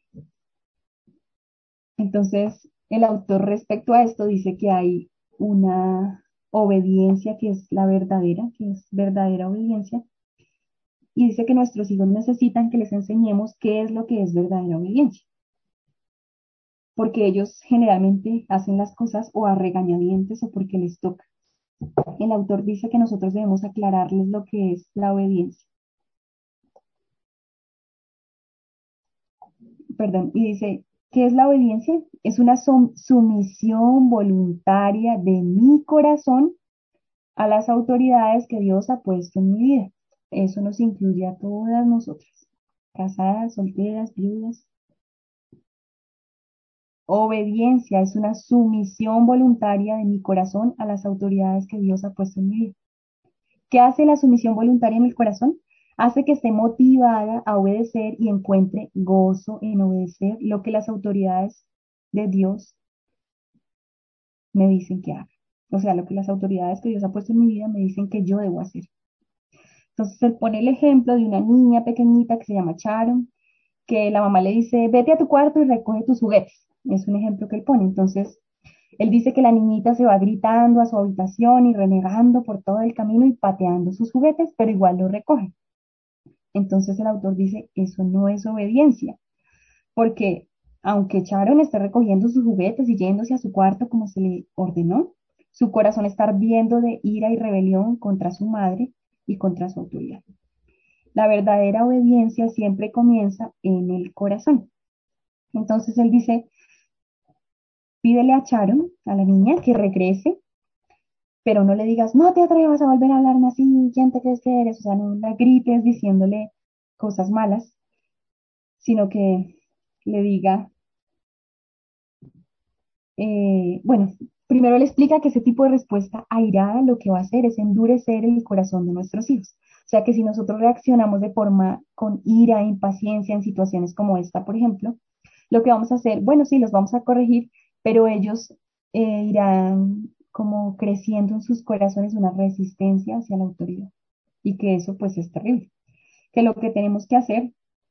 Speaker 1: Entonces, el autor respecto a esto dice que hay una obediencia que es la verdadera, que es verdadera obediencia, y dice que nuestros hijos necesitan que les enseñemos qué es lo que es verdadera obediencia, porque ellos generalmente hacen las cosas o a regañadientes o porque les toca. El autor dice que nosotros debemos aclararles lo que es la obediencia. Perdón, y dice, ¿qué es la obediencia? Es una sum- sumisión voluntaria de mi corazón a las autoridades que Dios ha puesto en mi vida. Eso nos incluye a todas nosotras, casadas, solteras, viudas. Obediencia es una sumisión voluntaria de mi corazón a las autoridades que Dios ha puesto en mi vida. ¿Qué hace la sumisión voluntaria en el corazón? Hace que esté motivada a obedecer y encuentre gozo en obedecer lo que las autoridades de Dios me dicen que haga. O sea, lo que las autoridades que Dios ha puesto en mi vida me dicen que yo debo hacer. Entonces, él pone el ejemplo de una niña pequeñita que se llama Sharon, que la mamá le dice, vete a tu cuarto y recoge tus juguetes. Es un ejemplo que él pone. Entonces, él dice que la niñita se va gritando a su habitación y renegando por todo el camino y pateando sus juguetes, pero igual lo recoge. Entonces el autor dice, eso no es obediencia, porque aunque Sharon esté recogiendo sus juguetes y yéndose a su cuarto como se le ordenó, su corazón está ardiendo de ira y rebelión contra su madre y contra su autoridad. La verdadera obediencia siempre comienza en el corazón. Entonces él dice, pídele a Sharon, a la niña, que regrese, pero no le digas, no te atrevas a volver a hablarme así, ¿quién te crees que eres? O sea, no la grites diciéndole cosas malas, sino que le diga, eh, bueno, primero le explica que ese tipo de respuesta airada lo que va a hacer es endurecer el corazón de nuestros hijos. O sea que si nosotros reaccionamos de forma con ira e impaciencia en situaciones como esta, por ejemplo, lo que vamos a hacer, bueno, sí, los vamos a corregir, pero ellos eh, irán como creciendo en sus corazones una resistencia hacia la autoridad y que eso pues es terrible. Que lo que tenemos que hacer,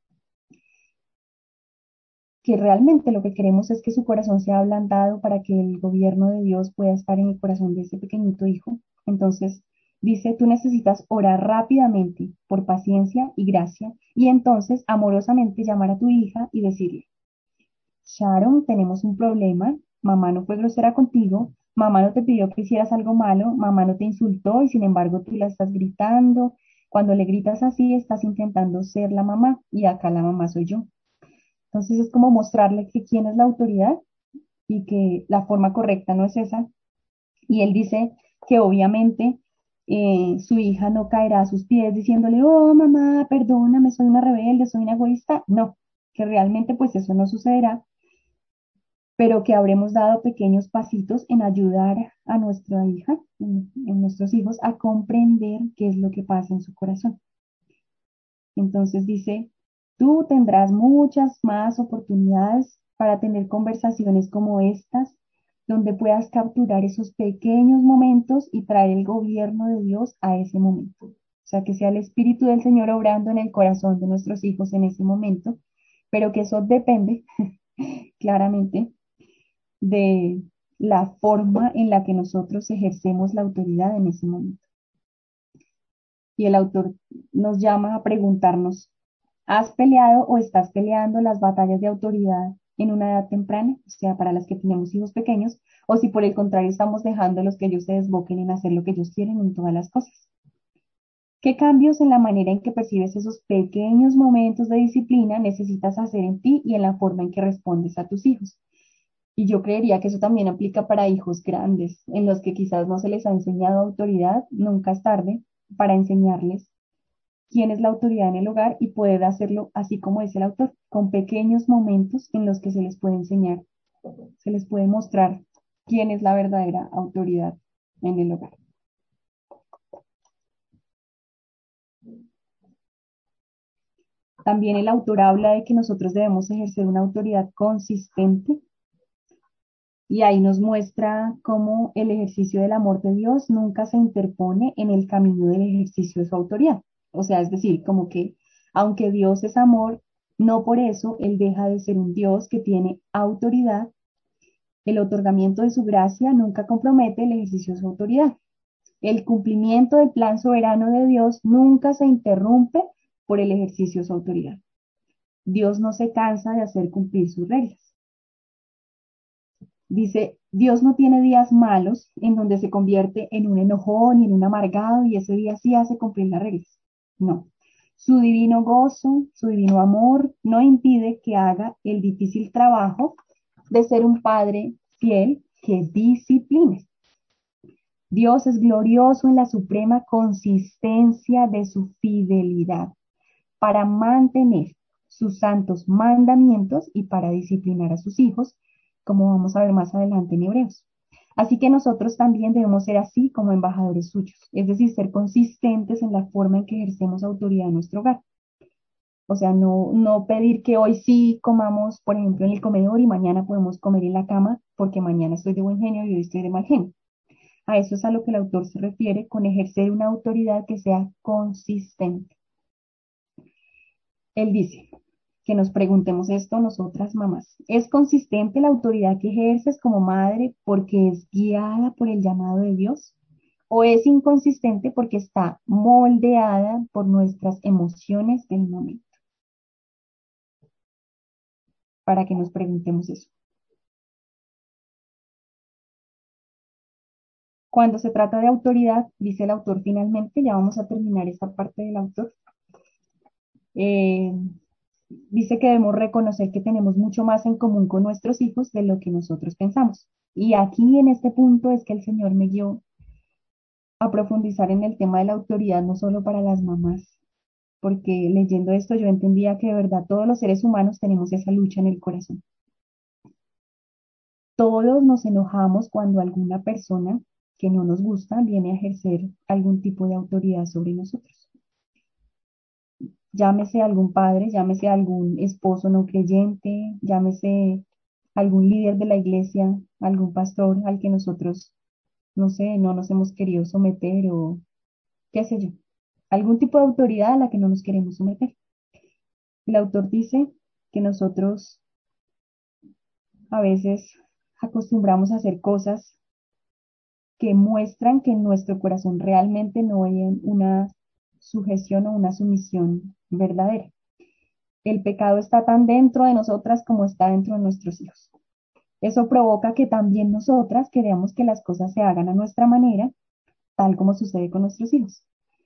Speaker 1: que realmente lo que queremos es que su corazón sea ablandado para que el gobierno de Dios pueda estar en el corazón de ese pequeñito hijo. Entonces, dice, tú necesitas orar rápidamente por paciencia y gracia y entonces amorosamente llamar a tu hija y decirle, Sharon, tenemos un problema, mamá no fue grosera contigo, mamá no te pidió que hicieras algo malo, mamá no te insultó y sin embargo tú la estás gritando. Cuando le gritas así, estás intentando ser la mamá y acá la mamá soy yo. Entonces es como mostrarle que quién es la autoridad y que la forma correcta no es esa. Y él dice que obviamente eh, su hija no caerá a sus pies diciéndole, oh mamá, perdóname, soy una rebelde, soy una egoísta. No, que realmente pues eso no sucederá, pero que habremos dado pequeños pasitos en ayudar a nuestra hija, en, en nuestros hijos, a comprender qué es lo que pasa en su corazón. Entonces dice, tú tendrás muchas más oportunidades para tener conversaciones como estas, donde puedas capturar esos pequeños momentos y traer el gobierno de Dios a ese momento. O sea, que sea el Espíritu del Señor obrando en el corazón de nuestros hijos en ese momento, pero que eso depende claramente de la forma en la que nosotros ejercemos la autoridad en ese momento. Y el autor nos llama a preguntarnos, ¿has peleado o estás peleando las batallas de autoridad en una edad temprana? O sea, para las que tenemos hijos pequeños, o si por el contrario estamos dejándolos que ellos se desboquen en hacer lo que ellos quieren en todas las cosas. ¿Qué cambios en la manera en que percibes esos pequeños momentos de disciplina necesitas hacer en ti y en la forma en que respondes a tus hijos? Y yo creería que eso también aplica para hijos grandes, en los que quizás no se les ha enseñado autoridad, nunca es tarde para enseñarles quién es la autoridad en el hogar y poder hacerlo así como dice el autor, con pequeños momentos en los que se les puede enseñar, se les puede mostrar quién es la verdadera autoridad en el hogar. También el autor habla de que nosotros debemos ejercer una autoridad consistente y ahí nos muestra cómo el ejercicio del amor de Dios nunca se interpone en el camino del ejercicio de su autoridad. O sea, es decir, como que aunque Dios es amor, no por eso Él deja de ser un Dios que tiene autoridad. El otorgamiento de su gracia nunca compromete el ejercicio de su autoridad. El cumplimiento del plan soberano de Dios nunca se interrumpe por el ejercicio de su autoridad. Dios no se cansa de hacer cumplir sus reglas. Dice, Dios no tiene días malos en donde se convierte en un enojón y en un amargado y ese día sí hace cumplir las reglas. No. Su divino gozo, su divino amor no impide que haga el difícil trabajo de ser un padre fiel que discipline. Dios es glorioso en la suprema consistencia de su fidelidad para mantener sus santos mandamientos y para disciplinar a sus hijos, como vamos a ver más adelante en Hebreos. Así que nosotros también debemos ser así como embajadores suyos, es decir, ser consistentes en la forma en que ejercemos autoridad en nuestro hogar. O sea, no, no pedir que hoy sí comamos, por ejemplo, en el comedor y mañana podemos comer en la cama porque mañana estoy de buen genio y hoy estoy de mal genio. A eso es a lo que el autor se refiere con ejercer una autoridad que sea consistente. Él dice que nos preguntemos esto nosotras mamás. ¿Es consistente la autoridad que ejerces como madre porque es guiada por el llamado de Dios? ¿O es inconsistente porque está moldeada por nuestras emociones del momento? Para que nos preguntemos eso. Cuando se trata de autoridad, dice el autor finalmente, ya vamos a terminar esta parte del autor, eh, dice que debemos reconocer que tenemos mucho más en común con nuestros hijos de lo que nosotros pensamos. Y aquí en este punto es que el Señor me guió a profundizar en el tema de la autoridad, no solo para las mamás, porque leyendo esto yo entendía que de verdad todos los seres humanos tenemos esa lucha en el corazón. Todos nos enojamos cuando alguna persona que no nos gusta viene a ejercer algún tipo de autoridad sobre nosotros. Llámese algún padre, llámese algún esposo no creyente, llámese algún líder de la iglesia, algún pastor al que nosotros, no sé, no nos hemos querido someter o qué sé yo, algún tipo de autoridad a la que no nos queremos someter. El autor dice que nosotros a veces acostumbramos a hacer cosas que muestran que en nuestro corazón realmente no hay una sujeción o una sumisión verdadera. El pecado está tan dentro de nosotras como está dentro de nuestros hijos. Eso provoca que también nosotras queremos que las cosas se hagan a nuestra manera, tal como sucede con nuestros hijos.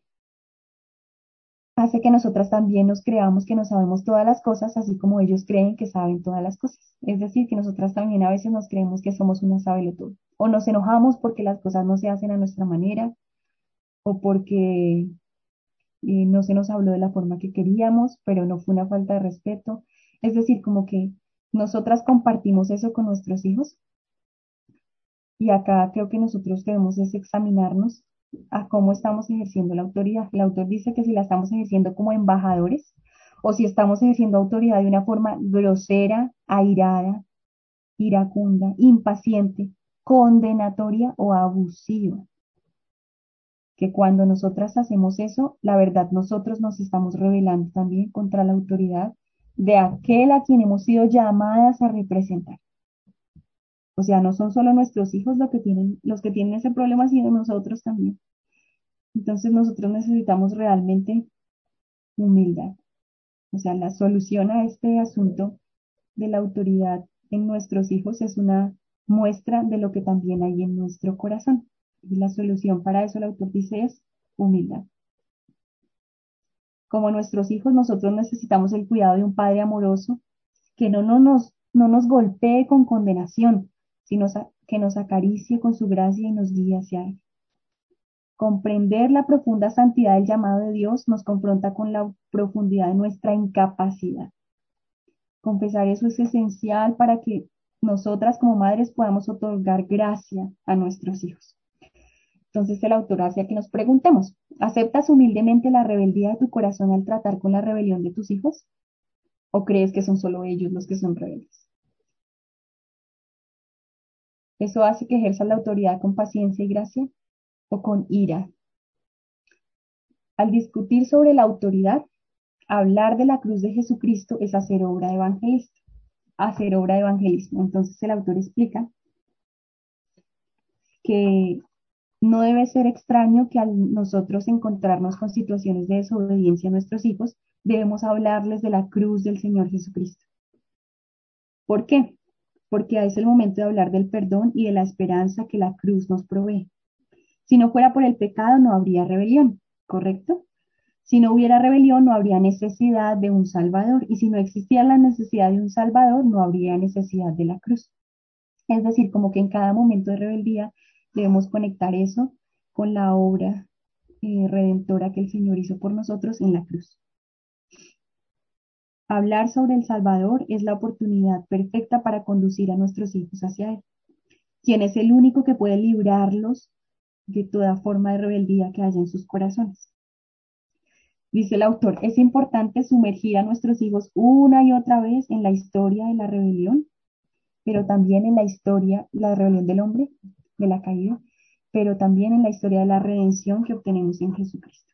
Speaker 1: Hace que nosotras también nos creamos que no sabemos todas las cosas, así como ellos creen que saben todas las cosas. Es decir, que nosotras también a veces nos creemos que somos una sabelotodo. O nos enojamos porque las cosas no se hacen a nuestra manera, o porque eh, no se nos habló de la forma que queríamos, pero no fue una falta de respeto. Es decir, como que nosotras compartimos eso con nuestros hijos y acá creo que nosotros debemos es examinarnos a cómo estamos ejerciendo la autoridad. El autor dice que si la estamos ejerciendo como embajadores o si estamos ejerciendo autoridad de una forma grosera, airada, iracunda, impaciente, condenatoria o abusiva. Que cuando nosotras hacemos eso, la verdad nosotros nos estamos rebelando también contra la autoridad de aquel a quien hemos sido llamadas a representar. O sea, no son solo nuestros hijos los que tienen, los que tienen ese problema, sino nosotros también. Entonces nosotros necesitamos realmente humildad. O sea, la solución a este asunto de la autoridad en nuestros hijos es una muestra de lo que también hay en nuestro corazón. Y la solución para eso, el autor dice, es humildad. Como nuestros hijos, nosotros necesitamos el cuidado de un padre amoroso que no, no nos, no nos golpee con condenación, sino que nos acaricie con su gracia y nos guíe hacia él. Comprender la profunda santidad del llamado de Dios nos confronta con la profundidad de nuestra incapacidad. Confesar eso es esencial para que nosotras como madres podamos otorgar gracia a nuestros hijos. Entonces el autor hace que nos preguntemos, ¿aceptas humildemente la rebeldía de tu corazón al tratar con la rebelión de tus hijos? ¿O crees que son solo ellos los que son rebeldes? ¿Eso hace que ejerzas la autoridad con paciencia y gracia o con ira? Al discutir sobre la autoridad, hablar de la cruz de Jesucristo es hacer obra de evangelista, hacer obra de evangelismo. Entonces el autor explica que no debe ser extraño que al nosotros encontrarnos con situaciones de desobediencia a nuestros hijos, debemos hablarles de la cruz del Señor Jesucristo. ¿Por qué? Porque es el momento de hablar del perdón y de la esperanza que la cruz nos provee. Si no fuera por el pecado, no habría rebelión, ¿correcto? Si no hubiera rebelión, no habría necesidad de un Salvador. Y si no existiera la necesidad de un Salvador, no habría necesidad de la cruz. Es decir, como que en cada momento de rebeldía debemos conectar eso con la obra eh, redentora que el Señor hizo por nosotros en la cruz. Hablar sobre el Salvador es la oportunidad perfecta para conducir a nuestros hijos hacia Él, quien es el único que puede librarlos de toda forma de rebeldía que haya en sus corazones. Dice el autor, es importante sumergir a nuestros hijos una y otra vez en la historia de la rebelión, pero también en la historia, la rebelión del hombre, de la caída, pero también en la historia de la redención que obtenemos en Jesucristo.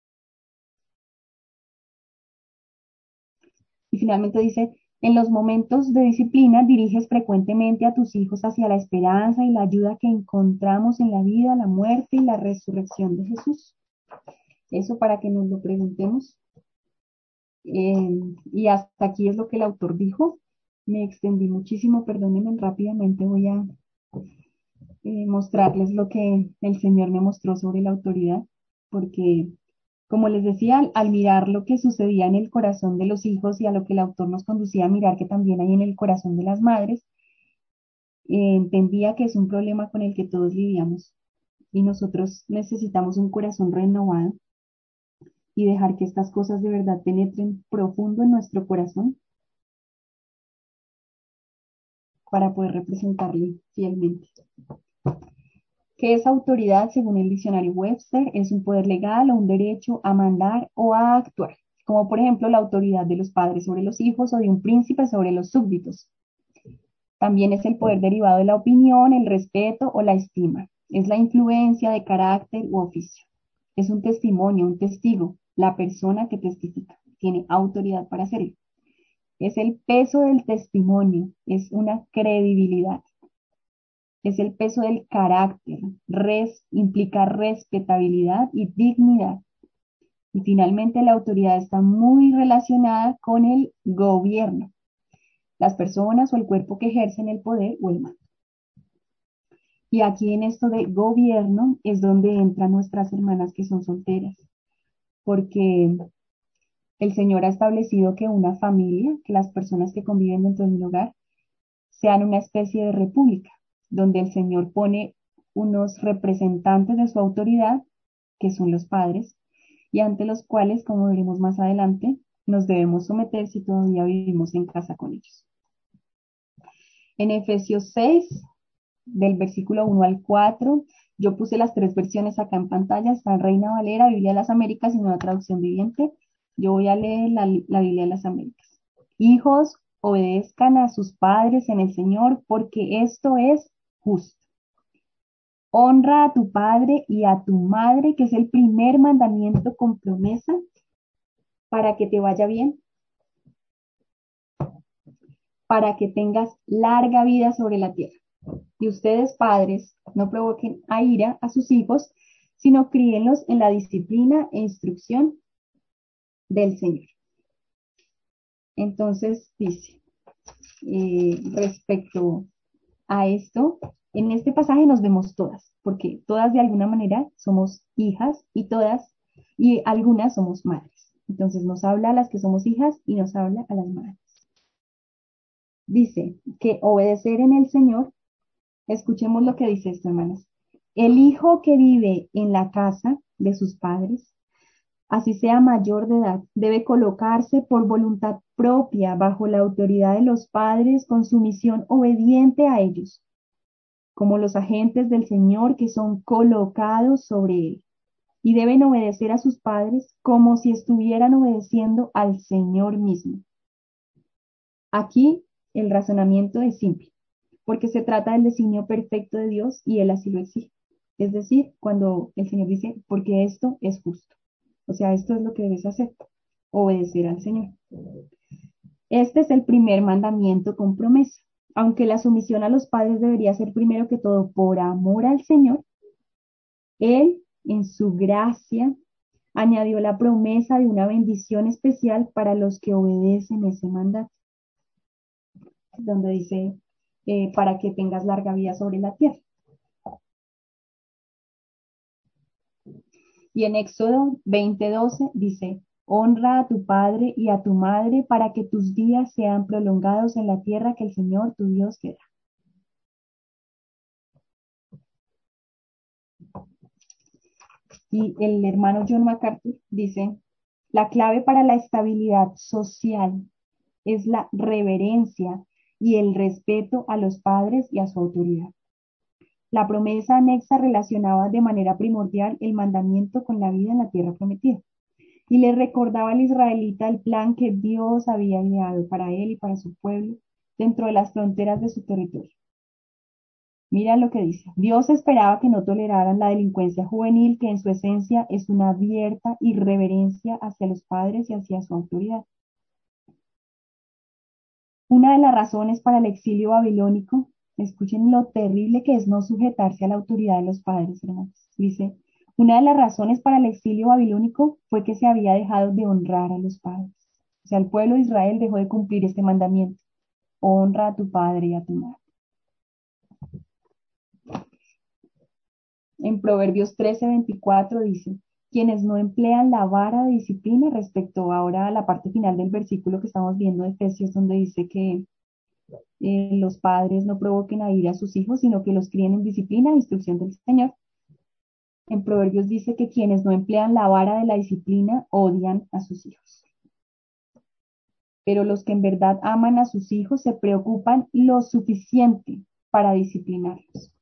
Speaker 1: Y finalmente dice, en los momentos de disciplina diriges frecuentemente a tus hijos hacia la esperanza y la ayuda que encontramos en la vida, la muerte y la resurrección de Jesús. Eso para que nos lo preguntemos. Eh, y hasta aquí es lo que el autor dijo. Me extendí muchísimo, perdónenme, rápidamente voy a eh, mostrarles lo que el Señor me mostró sobre la autoridad, porque como les decía, al, al mirar lo que sucedía en el corazón de los hijos y a lo que el autor nos conducía a mirar que también hay en el corazón de las madres, eh, entendía que es un problema con el que todos lidiamos y nosotros necesitamos un corazón renovado y dejar que estas cosas de verdad penetren profundo en nuestro corazón para poder representarle fielmente. ¿Qué es autoridad según el diccionario Webster? Es un poder legal o un derecho a mandar o a actuar, como por ejemplo la autoridad de los padres sobre los hijos o de un príncipe sobre los súbditos. También es el poder derivado de la opinión, el respeto o la estima. Es la influencia de carácter u oficio. Es un testimonio, un testigo, la persona que testifica. Tiene autoridad para hacerlo. Es el peso del testimonio, es una credibilidad. Es el peso del carácter, res, implica respetabilidad y dignidad. Y finalmente la autoridad está muy relacionada con el gobierno, las personas o el cuerpo que ejercen el poder o el mando. Y aquí en esto de gobierno es donde entran nuestras hermanas que son solteras, porque el Señor ha establecido que una familia, que las personas que conviven dentro de un hogar, sean una especie de república, donde el Señor pone unos representantes de su autoridad, que son los padres, y ante los cuales, como veremos más adelante, nos debemos someter si todavía vivimos en casa con ellos. En Efesios seis, del versículo uno al cuatro, yo puse las tres versiones acá en pantalla, está Reina Valera, Biblia de las Américas y Nueva Traducción Viviente. Yo voy a leer la, la Biblia de las Américas. Hijos, obedezcan a sus padres en el Señor, porque esto es justo. Honra a tu padre y a tu madre, que es el primer mandamiento con promesa para que te vaya bien, para que tengas larga vida sobre la tierra. Y ustedes, padres, no provoquen a ira a sus hijos, sino críenlos en la disciplina e instrucción del Señor. Entonces dice, eh, respecto a esto, en este pasaje nos vemos todas, porque todas de alguna manera somos hijas y todas y algunas somos madres. Entonces nos habla a las que somos hijas y nos habla a las madres. Dice que obedecer en el Señor, escuchemos lo que dice esto, hermanas. El hijo que vive en la casa de sus padres, así sea mayor de edad, debe colocarse por voluntad propia bajo la autoridad de los padres con sumisión obediente a ellos, como los agentes del Señor que son colocados sobre él. Y deben obedecer a sus padres como si estuvieran obedeciendo al Señor mismo. Aquí el razonamiento es simple, porque se trata del designio perfecto de Dios y Él así lo exige. Es decir, cuando el Señor dice, porque esto es justo. O sea, esto es lo que debes hacer, obedecer al Señor. Este es el primer mandamiento con promesa. Aunque la sumisión a los padres debería ser primero que todo por amor al Señor, Él, en su gracia, añadió la promesa de una bendición especial para los que obedecen ese mandato, donde dice, eh, para que tengas larga vida sobre la tierra. Y en Éxodo veinte doce dice, honra a tu padre y a tu madre para que tus días sean prolongados en la tierra que el Señor tu Dios te da. Y el hermano John MacArthur dice, la clave para la estabilidad social es la reverencia y el respeto a los padres y a su autoridad. La promesa anexa relacionaba de manera primordial el mandamiento con la vida en la tierra prometida y le recordaba al israelita el plan que Dios había ideado para él y para su pueblo dentro de las fronteras de su territorio. Mira lo que dice. Dios esperaba que no toleraran la delincuencia juvenil, que en su esencia es una abierta irreverencia hacia los padres y hacia su autoridad. Una de las razones para el exilio babilónico, escuchen lo terrible que es no sujetarse a la autoridad de los padres, hermanos. Dice, una de las razones para el exilio babilónico fue que se había dejado de honrar a los padres. O sea, el pueblo de Israel dejó de cumplir este mandamiento. Honra a tu padre y a tu madre. En Proverbios trece veinticuatro dice, quienes no emplean la vara de disciplina, respecto ahora a la parte final del versículo que estamos viendo de Efesios, donde dice que eh, los padres no provoquen a ira a sus hijos, sino que los críen en disciplina e instrucción del Señor. En Proverbios dice que quienes no emplean la vara de la disciplina odian a sus hijos. Pero los que en verdad aman a sus hijos se preocupan lo suficiente para disciplinarlos.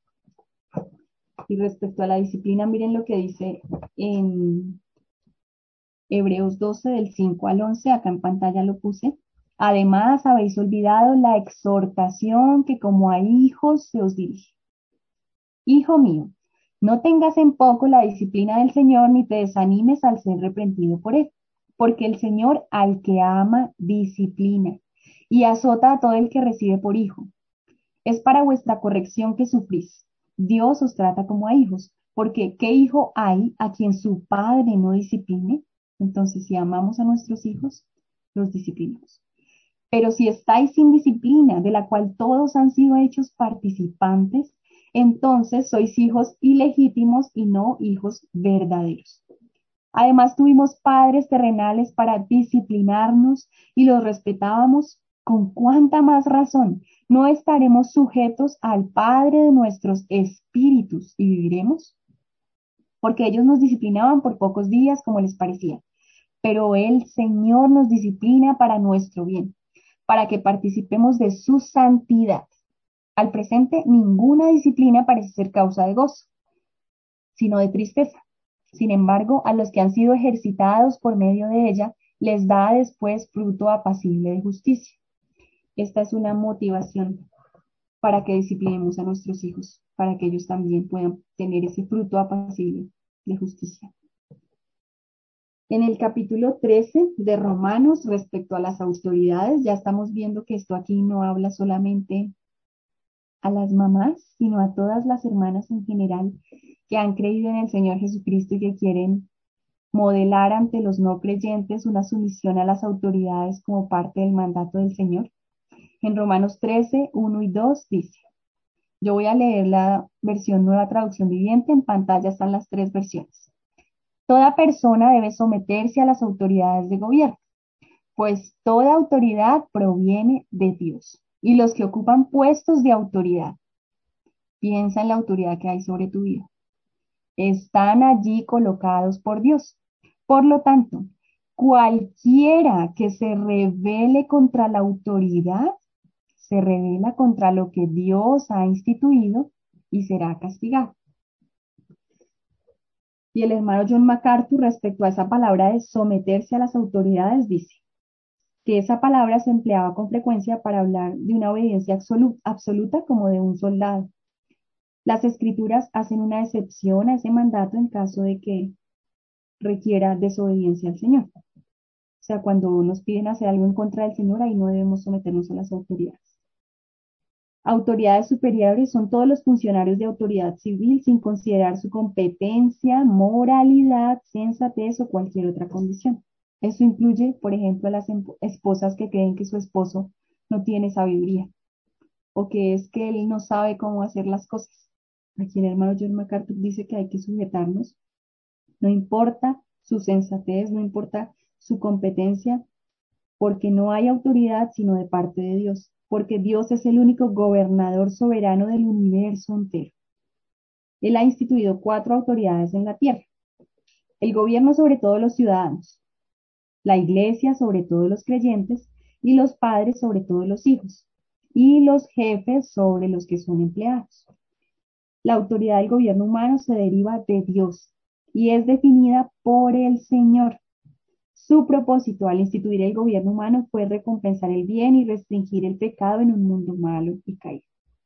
Speaker 1: Y respecto a la disciplina, miren lo que dice en Hebreos doce del cinco al once, acá en pantalla lo puse. Además, habéis olvidado la exhortación que como a hijos se os dirige. Hijo mío, no tengas en poco la disciplina del Señor, ni te desanimes al ser reprendido por él, porque el Señor al que ama disciplina y azota a todo el que recibe por hijo. Es para vuestra corrección que sufrís. Dios os trata como a hijos, porque ¿qué hijo hay a quien su padre no discipline? Entonces, si amamos a nuestros hijos, los disciplinamos. Pero si estáis sin disciplina, de la cual todos han sido hechos participantes, entonces sois hijos ilegítimos y no hijos verdaderos. Además, tuvimos padres terrenales para disciplinarnos y los respetábamos. ¿Con cuánta más razón no estaremos sujetos al Padre de nuestros espíritus y viviremos? Porque ellos nos disciplinaban por pocos días como les parecía, pero el Señor nos disciplina para nuestro bien, para que participemos de su santidad. Al presente, ninguna disciplina parece ser causa de gozo, sino de tristeza. Sin embargo, a los que han sido ejercitados por medio de ella, les da después fruto apacible de justicia. Esta es una motivación para que disciplinemos a nuestros hijos, para que ellos también puedan tener ese fruto apacible de justicia. En el capítulo trece de Romanos, respecto a las autoridades, ya estamos viendo que esto aquí no habla solamente a las mamás, sino a todas las hermanas en general que han creído en el Señor Jesucristo y que quieren modelar ante los no creyentes una sumisión a las autoridades como parte del mandato del Señor. En Romanos trece, uno y dos dice, yo voy a leer la versión Nueva Traducción Viviente, en pantalla están las tres versiones. Toda persona debe someterse a las autoridades de gobierno, pues toda autoridad proviene de Dios. Y los que ocupan puestos de autoridad, piensa en la autoridad que hay sobre tu vida, están allí colocados por Dios. Por lo tanto, cualquiera que se rebele contra la autoridad, se rebela contra lo que Dios ha instituido y será castigado. Y el hermano John MacArthur, respecto a esa palabra de someterse a las autoridades, dice que esa palabra se empleaba con frecuencia para hablar de una obediencia absolu- absoluta como de un soldado. Las escrituras hacen una excepción a ese mandato en caso de que requiera desobediencia al Señor. O sea, cuando nos piden hacer algo en contra del Señor, ahí no debemos someternos a las autoridades. Autoridades superiores son todos los funcionarios de autoridad civil sin considerar su competencia, moralidad, sensatez o cualquier otra condición. Eso incluye, por ejemplo, a las esposas que creen que su esposo no tiene sabiduría o que es que él no sabe cómo hacer las cosas. Aquí el hermano John MacArthur dice que hay que sujetarnos, no importa su sensatez, no importa su competencia, porque no hay autoridad sino de parte de Dios, porque Dios es el único gobernador soberano del universo entero. Él ha instituido cuatro autoridades en la tierra: el gobierno sobre todos los ciudadanos, la iglesia sobre todos los creyentes y los padres sobre todos los hijos y los jefes sobre los que son empleados. La autoridad del gobierno humano se deriva de Dios y es definida por el Señor. Su propósito al instituir el gobierno humano fue recompensar el bien y restringir el pecado en un mundo malo y caído.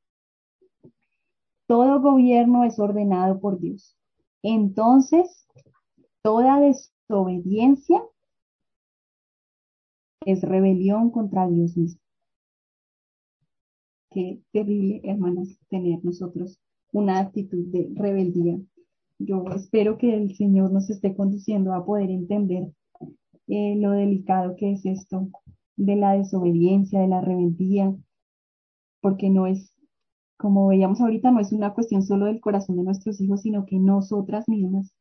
Speaker 1: Todo gobierno es ordenado por Dios. Entonces, toda desobediencia es rebelión contra Dios mismo. Qué terrible, hermanas, tener nosotros una actitud de rebeldía. Yo espero que el Señor nos esté conduciendo a poder entender eh, lo delicado que es esto de la desobediencia, de la rebeldía, porque no es, como veíamos ahorita, no es una cuestión solo del corazón de nuestros hijos, sino que nosotras mismas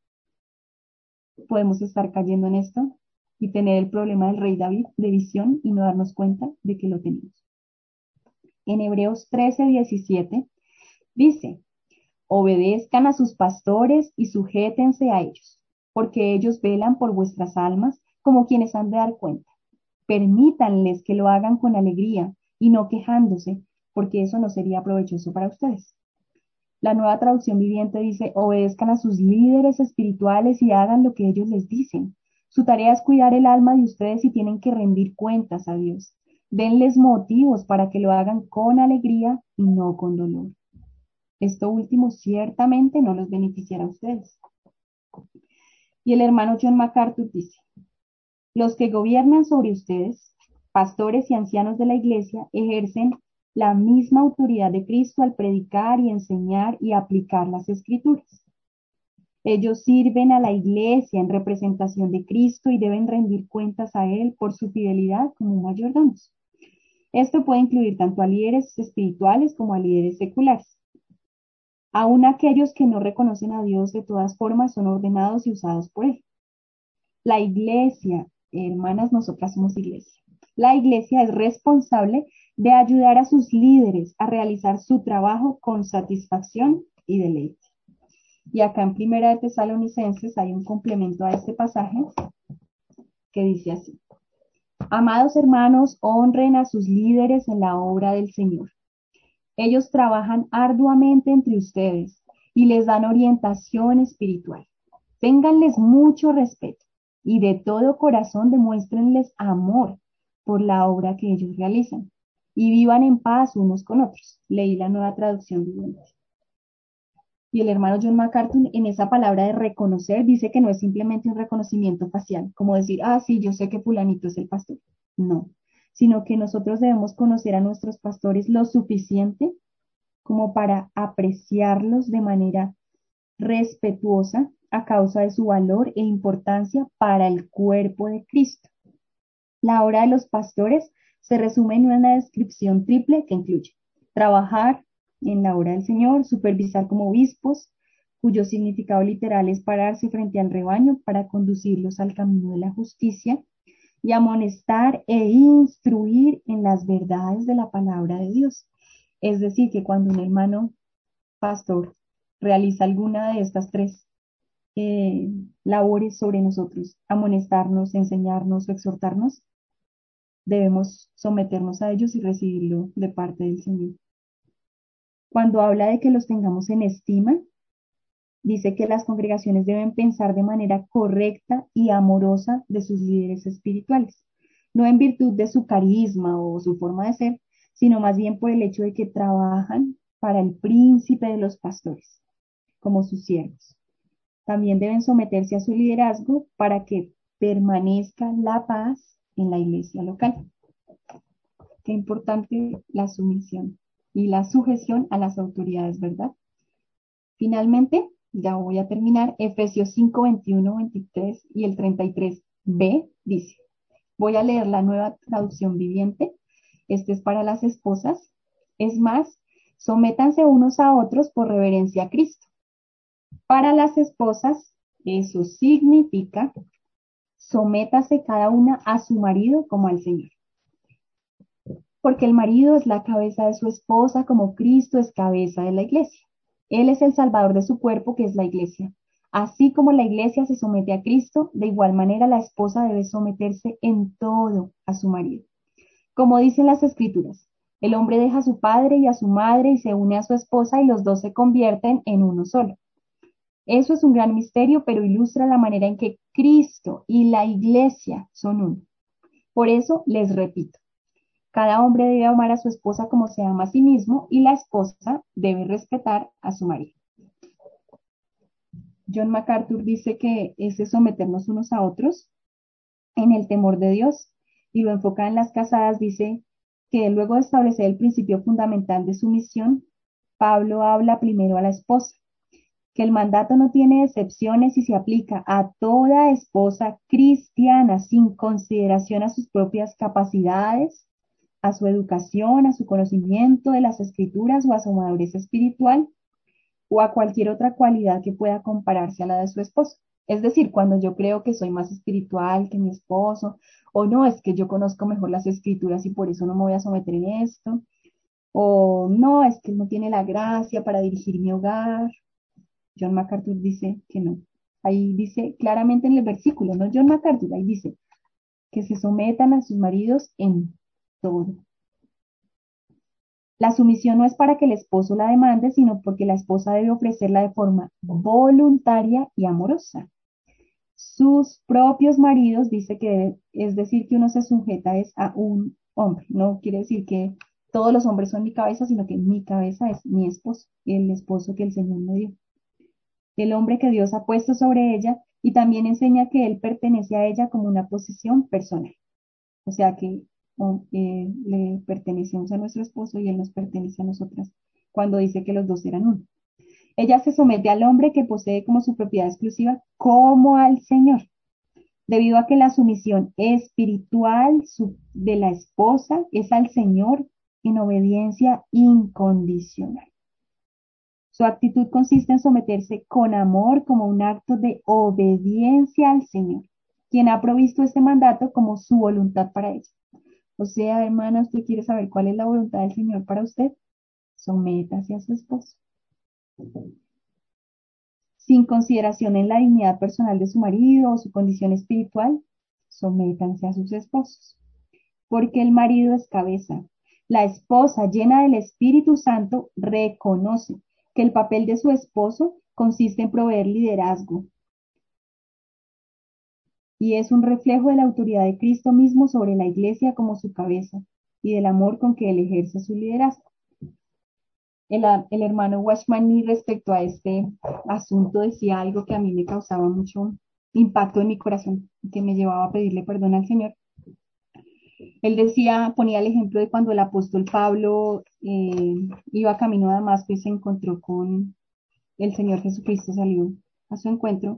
Speaker 1: podemos estar cayendo en esto y tener el problema del rey David de visión y no darnos cuenta de que lo tenemos. En Hebreos trece, diecisiete dice, obedezcan a sus pastores y sujétense a ellos, porque ellos velan por vuestras almas como quienes han de dar cuenta. Permítanles que lo hagan con alegría y no quejándose, porque eso no sería provechoso para ustedes. La Nueva Traducción Viviente dice, obedezcan a sus líderes espirituales y hagan lo que ellos les dicen. Su tarea es cuidar el alma de ustedes y tienen que rendir cuentas a Dios. Denles motivos para que lo hagan con alegría y no con dolor. Esto último ciertamente no los beneficiará a ustedes. Y el hermano John MacArthur dice, los que gobiernan sobre ustedes, pastores y ancianos de la iglesia, ejercen la misma autoridad de Cristo al predicar y enseñar y aplicar las escrituras. Ellos sirven a la iglesia en representación de Cristo y deben rendir cuentas a Él por su fidelidad como mayordomos. Esto puede incluir tanto a líderes espirituales como a líderes seculares. Aún aquellos que no reconocen a Dios de todas formas son ordenados y usados por Él. La iglesia, hermanas, nosotras somos iglesia. La iglesia es responsable de ayudar a sus líderes a realizar su trabajo con satisfacción y deleite. Y acá en Primera de Tesalonicenses hay un complemento a este pasaje que dice así. Amados hermanos, honren a sus líderes en la obra del Señor. Ellos trabajan arduamente entre ustedes y les dan orientación espiritual. Ténganles mucho respeto y de todo corazón demuéstrenles amor por la obra que ellos realizan y vivan en paz unos con otros. Leí la Nueva Traducción Viviente. Y el hermano John MacArthur en esa palabra de reconocer dice que no es simplemente un reconocimiento facial, como decir, ah, sí, yo sé que fulanito es el pastor. No, sino que nosotros debemos conocer a nuestros pastores lo suficiente como para apreciarlos de manera respetuosa a causa de su valor e importancia para el cuerpo de Cristo. La obra de los pastores se resume en una descripción triple que incluye trabajar en la obra del Señor, supervisar como obispos, cuyo significado literal es pararse frente al rebaño para conducirlos al camino de la justicia, y amonestar e instruir en las verdades de la palabra de Dios. Es decir, que cuando un hermano pastor realiza alguna de estas tres eh, labores sobre nosotros, amonestarnos, enseñarnos o exhortarnos, debemos someternos a ellos y recibirlo de parte del Señor. Cuando habla de que los tengamos en estima, dice que las congregaciones deben pensar de manera correcta y amorosa de sus líderes espirituales, no en virtud de su carisma o su forma de ser, sino más bien por el hecho de que trabajan para el príncipe de los pastores, como sus siervos. También deben someterse a su liderazgo para que permanezca la paz en la iglesia local. Qué importante la sumisión y la sujeción a las autoridades, ¿verdad? Finalmente, ya voy a terminar, Efesios cinco, veintiuno, veintitrés y el treinta y tres b dice, voy a leer la nueva traducción viviente, este es para las esposas, es más, sométanse unos a otros por reverencia a Cristo. Para las esposas, eso significa, sométase cada una a su marido como al Señor. Porque el marido es la cabeza de su esposa, como Cristo es cabeza de la iglesia. Él es el salvador de su cuerpo, que es la iglesia. Así como la iglesia se somete a Cristo, de igual manera la esposa debe someterse en todo a su marido. Como dicen las escrituras, el hombre deja a su padre y a su madre y se une a su esposa y los dos se convierten en uno solo. Eso es un gran misterio, pero ilustra la manera en que Cristo y la iglesia son uno. Por eso les repito, cada hombre debe amar a su esposa como se ama a sí mismo y la esposa debe respetar a su marido. John MacArthur dice que ese someternos unos a otros en el temor de Dios y lo enfoca en las casadas, dice que luego de establecer el principio fundamental de sumisión, Pablo habla primero a la esposa, que el mandato no tiene excepciones y se aplica a toda esposa cristiana sin consideración a sus propias capacidades, a su educación, a su conocimiento de las escrituras o a su madurez espiritual o a cualquier otra cualidad que pueda compararse a la de su esposo. Es decir, cuando yo creo que soy más espiritual que mi esposo, o no, es que yo conozco mejor las escrituras y por eso no me voy a someter en esto, o no, es que él no tiene la gracia para dirigir mi hogar. John MacArthur dice que no. Ahí dice claramente en el versículo, no John MacArthur, ahí dice que se sometan a sus maridos en todo. La sumisión no es para que el esposo la demande, sino porque la esposa debe ofrecerla de forma voluntaria y amorosa. Sus propios maridos, dice que debe, es decir, que uno se sujeta es a un hombre. No quiere decir que todos los hombres son mi cabeza, sino que mi cabeza es mi esposo, el esposo que el Señor me dio. El hombre que Dios ha puesto sobre ella y también enseña que él pertenece a ella como una posición personal. O sea que o, eh, le pertenecemos a nuestro esposo y él nos pertenece a nosotras cuando dice que los dos eran uno. Ella se somete al hombre que posee como su propiedad exclusiva como al Señor, debido a que la sumisión espiritual de la esposa es al Señor en obediencia incondicional. Su actitud consiste en someterse con amor como un acto de obediencia al Señor, quien ha provisto este mandato como su voluntad para ella. O sea, hermana, usted quiere saber cuál es la voluntad del Señor para usted, sométase a su esposo. Sin consideración en la dignidad personal de su marido o su condición espiritual, sométanse a sus esposos. Porque el marido es cabeza. La esposa, llena del Espíritu Santo, reconoce que el papel de su esposo consiste en proveer liderazgo y es un reflejo de la autoridad de Cristo mismo sobre la iglesia como su cabeza y del amor con que él ejerce su liderazgo. El, el hermano Watchman Nee respecto a este asunto decía algo que a mí me causaba mucho impacto en mi corazón, que me llevaba a pedirle perdón al Señor. Él decía, ponía el ejemplo de cuando el apóstol Pablo eh, iba camino a Damasco y se encontró con el Señor Jesucristo, salió a su encuentro.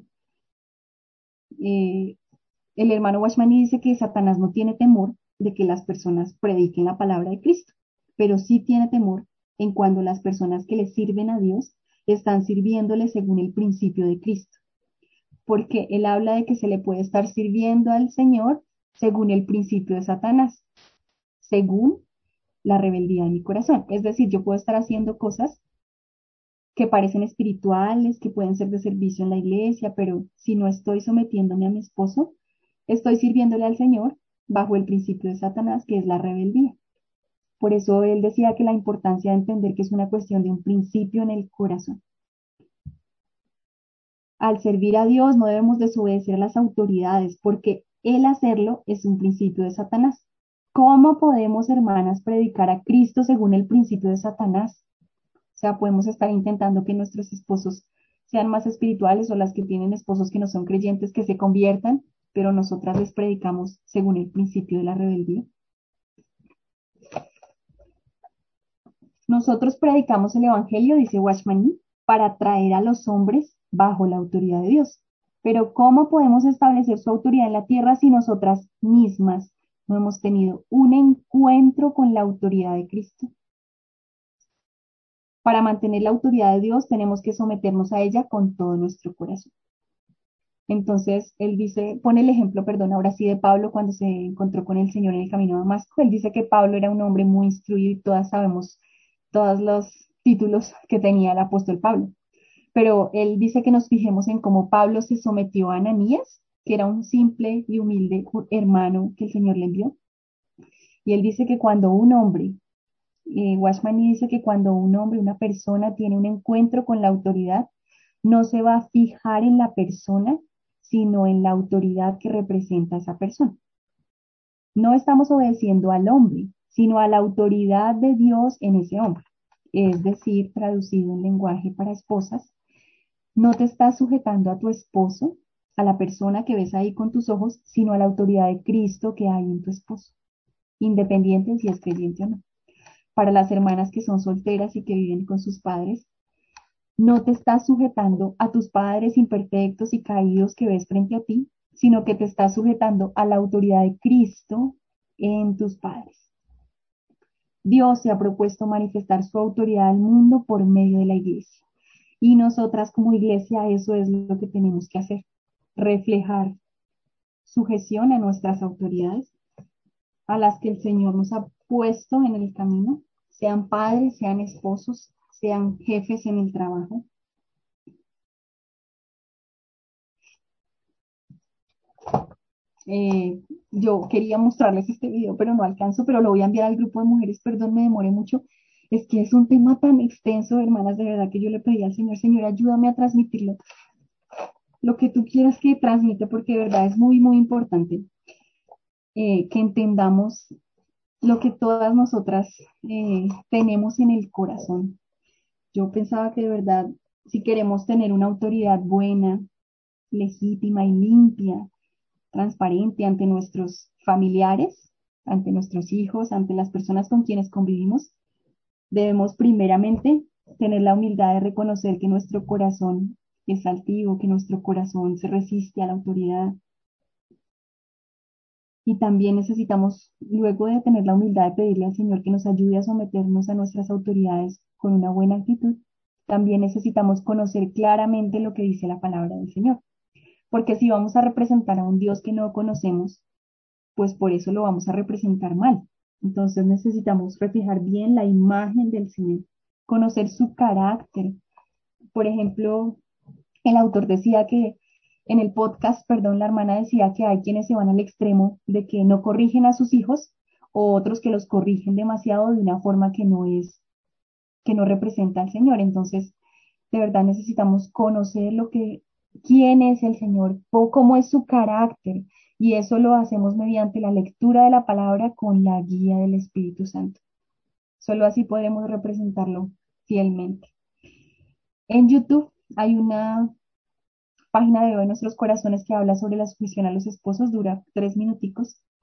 Speaker 1: Eh, el hermano Washmani dice que Satanás no tiene temor de que las personas prediquen la palabra de Cristo, pero sí tiene temor en cuando las personas que le sirven a Dios están sirviéndole según el principio de Cristo, porque él habla de que se le puede estar sirviendo al Señor según el principio de Satanás, según la rebeldía de mi corazón. Es decir, yo puedo estar haciendo cosas que parecen espirituales, que pueden ser de servicio en la iglesia, pero si no estoy sometiéndome a mi esposo, estoy sirviéndole al Señor bajo el principio de Satanás, que es la rebeldía. Por eso él decía que la importancia de entender que es una cuestión de un principio en el corazón. Al servir a Dios no debemos desobedecer a las autoridades, porque el hacerlo es un principio de Satanás. ¿Cómo podemos, hermanas, predicar a Cristo según el principio de Satanás? O sea, podemos estar intentando que nuestros esposos sean más espirituales o las que tienen esposos que no son creyentes que se conviertan, pero nosotras les predicamos según el principio de la rebeldía. Nosotros predicamos el Evangelio, dice Watchman, para traer a los hombres bajo la autoridad de Dios. Pero ¿cómo podemos establecer su autoridad en la tierra si nosotras mismas no hemos tenido un encuentro con la autoridad de Cristo? Para mantener la autoridad de Dios tenemos que someternos a ella con todo nuestro corazón. Entonces, él dice, pone el ejemplo, perdón, ahora sí de Pablo cuando se encontró con el Señor en el camino a Damasco. Él dice que Pablo era un hombre muy instruido y todas sabemos todos los títulos que tenía el apóstol Pablo. Pero él dice que nos fijemos en cómo Pablo se sometió a Ananías, que era un simple y humilde hermano que el Señor le envió. Y él dice que cuando un hombre, eh, Washman dice que cuando un hombre, una persona tiene un encuentro con la autoridad, no se va a fijar en la persona, sino en la autoridad que representa a esa persona. No estamos obedeciendo al hombre, sino a la autoridad de Dios en ese hombre. Es decir, traducido en lenguaje para esposas, no te estás sujetando a tu esposo, a la persona que ves ahí con tus ojos, sino a la autoridad de Cristo que hay en tu esposo, independiente si es creyente o no. Para las hermanas que son solteras y que viven con sus padres, no te estás sujetando a tus padres imperfectos y caídos que ves frente a ti, sino que te estás sujetando a la autoridad de Cristo en tus padres. Dios se ha propuesto manifestar su autoridad al mundo por medio de la iglesia. Y nosotras como iglesia eso es lo que tenemos que hacer, reflejar sujeción a nuestras autoridades, a las que el Señor nos ha puesto en el camino, sean padres, sean esposos, sean jefes en el trabajo. Eh, yo quería mostrarles este video, pero no alcanzo, pero lo voy a enviar al grupo de mujeres, perdón, me demoré mucho. Es que es un tema tan extenso, hermanas, de verdad que yo le pedí al Señor, Señor, ayúdame a transmitirlo, lo que tú quieras que transmite, porque de verdad es muy, muy importante eh, que entendamos lo que todas nosotras eh, tenemos en el corazón. Yo pensaba que de verdad, si queremos tener una autoridad buena, legítima y limpia, transparente ante nuestros familiares, ante nuestros hijos, ante las personas con quienes convivimos, debemos primeramente tener la humildad de reconocer que nuestro corazón es altivo, que nuestro corazón se resiste a la autoridad. Y también necesitamos, luego de tener la humildad de pedirle al Señor que nos ayude a someternos a nuestras autoridades con una buena actitud, también necesitamos conocer claramente lo que dice la palabra del Señor. Porque si vamos a representar a un Dios que no conocemos, pues por eso lo vamos a representar mal. Entonces necesitamos reflejar bien la imagen del Señor, conocer su carácter. Por ejemplo, el autor decía que en el podcast, perdón, la hermana decía que hay quienes se van al extremo de que no corrigen a sus hijos o otros que los corrigen demasiado de una forma que no es, que no representa al Señor. Entonces, de verdad necesitamos conocer lo que, quién es el Señor, o cómo es su carácter, y eso lo hacemos mediante la lectura de la palabra con la guía del Espíritu Santo. Solo así podremos representarlo fielmente. En YouTube hay una página de Hoy Nuestros Corazones que habla sobre la sujeción a los esposos, dura tres minuticos,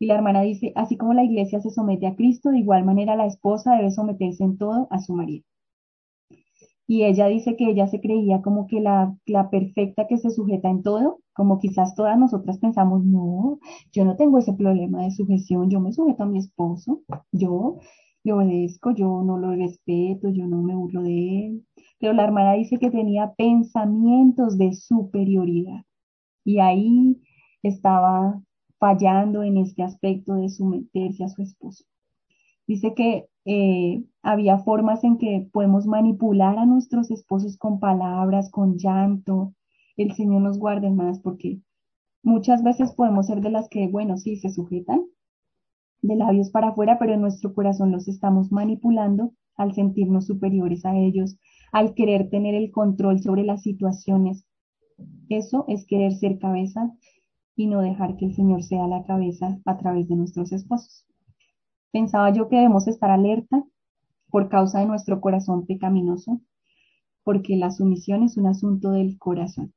Speaker 1: Y la hermana dice, así como la iglesia se somete a Cristo, de igual manera la esposa debe someterse en todo a su marido. Y ella dice que ella se creía como que la, la perfecta que se sujeta en todo, como quizás todas nosotras pensamos, no, yo no tengo ese problema de sujeción, yo me sujeto a mi esposo, yo le obedezco, yo no lo respeto, yo no me burlo de él. Pero la hermana dice que tenía pensamientos de superioridad y ahí estaba fallando en este aspecto de someterse a su esposo. Dice que eh, había formas en que podemos manipular a nuestros esposos con palabras, con llanto. El Señor nos guarde más porque muchas veces podemos ser de las que, bueno, sí, se sujetan de labios para afuera, pero en nuestro corazón los estamos manipulando al sentirnos superiores a ellos, al querer tener el control sobre las situaciones. Eso es querer ser cabeza y no dejar que el Señor sea la cabeza a través de nuestros esposos. Pensaba yo que debemos estar alerta por causa de nuestro corazón pecaminoso, porque la sumisión es un asunto del corazón.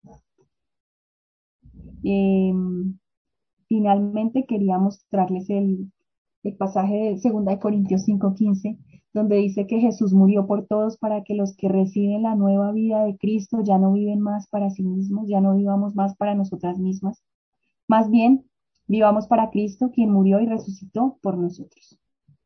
Speaker 1: Eh, Finalmente quería mostrarles el, el pasaje de segunda de Corintios cinco quince, donde dice que Jesús murió por todos para que los que reciben la nueva vida de Cristo ya no viven más para sí mismos, ya no vivamos más para nosotras mismas, más bien vivamos para Cristo, quien murió y resucitó por nosotros.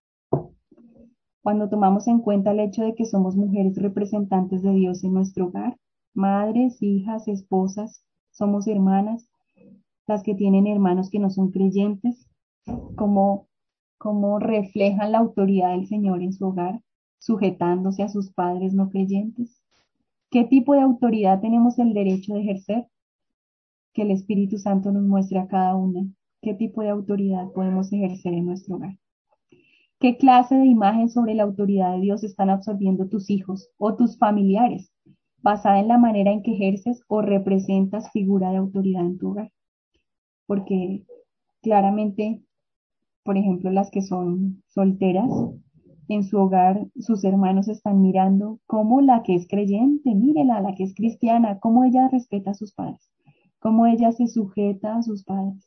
Speaker 1: Cuando tomamos en cuenta el hecho de que somos mujeres representantes de Dios en nuestro hogar, madres, hijas, esposas, somos hermanas, las que tienen hermanos que no son creyentes, como, como reflejan la autoridad del Señor en su hogar, sujetándose a sus padres no creyentes. ¿Qué tipo de autoridad tenemos el derecho de ejercer? Que el Espíritu Santo nos muestre a cada una. ¿Qué tipo de autoridad podemos ejercer en nuestro hogar? ¿Qué clase de imagen sobre la autoridad de Dios están absorbiendo tus hijos o tus familiares, basada en la manera en que ejerces o representas figura de autoridad en tu hogar? Porque claramente, por ejemplo, las que son solteras, en su hogar sus hermanos están mirando cómo la que es creyente, mírela, la que es cristiana, cómo ella respeta a sus padres, cómo ella se sujeta a sus padres.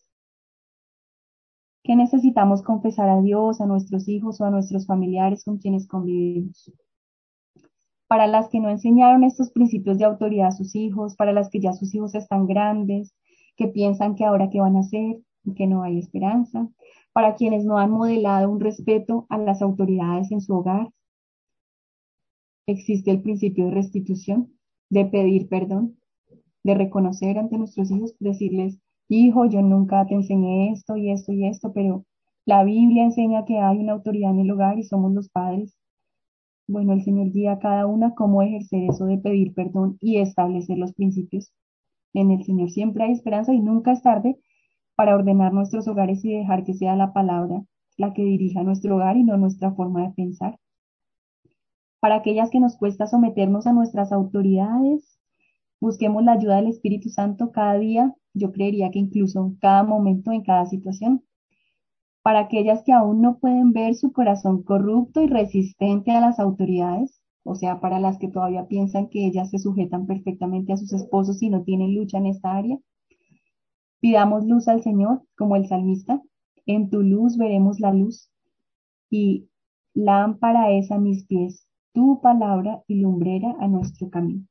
Speaker 1: ¿Qué necesitamos confesar a Dios, a nuestros hijos o a nuestros familiares con quienes convivimos? Para las que no enseñaron estos principios de autoridad a sus hijos, para las que ya sus hijos están grandes, que piensan que ahora qué van a hacer, que no hay esperanza, para quienes no han modelado un respeto a las autoridades en su hogar, existe el principio de restitución, de pedir perdón, de reconocer ante nuestros hijos, decirles, hijo, yo nunca te enseñé esto y esto y esto, pero la Biblia enseña que hay una autoridad en el hogar y somos los padres. Bueno, el Señor guía a cada una cómo ejercer eso de pedir perdón y establecer los principios. En el Señor siempre hay esperanza y nunca es tarde para ordenar nuestros hogares y dejar que sea la palabra la que dirija nuestro hogar y no nuestra forma de pensar. Para aquellas que nos cuesta someternos a nuestras autoridades, busquemos la ayuda del Espíritu Santo cada día, yo creería que incluso cada momento, en cada situación. Para aquellas que aún no pueden ver su corazón corrupto y resistente a las autoridades, o sea, para las que todavía piensan que ellas se sujetan perfectamente a sus esposos y no tienen lucha en esta área, pidamos luz al Señor, como el salmista. En tu luz veremos la luz y lámpara es a mis pies, tu palabra y lumbrera a nuestro camino.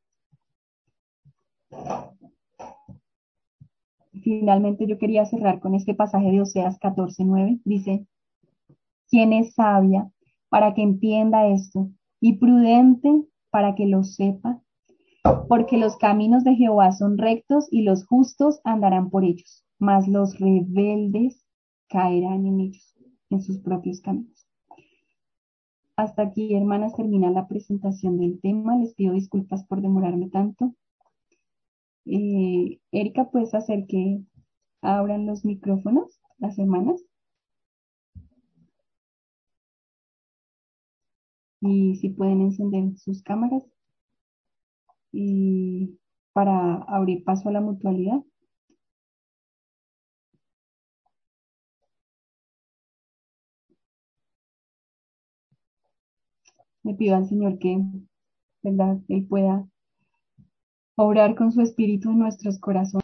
Speaker 1: Finalmente yo quería cerrar con este pasaje de Oseas catorce nueve. Dice, ¿quién es sabia para que entienda esto y prudente para que lo sepa? Porque los caminos de Jehová son rectos y los justos andarán por ellos, mas los rebeldes caerán en ellos, en sus propios caminos. Hasta aquí, hermanas, termina la presentación del tema. Les pido disculpas por demorarme tanto. Eh, Erika, ¿puedes hacer que abran los micrófonos, las hermanas? Y si pueden encender sus cámaras y para abrir paso a la mutualidad. Le pido al Señor que, ¿verdad?, Él pueda obrar con su espíritu en nuestros corazones.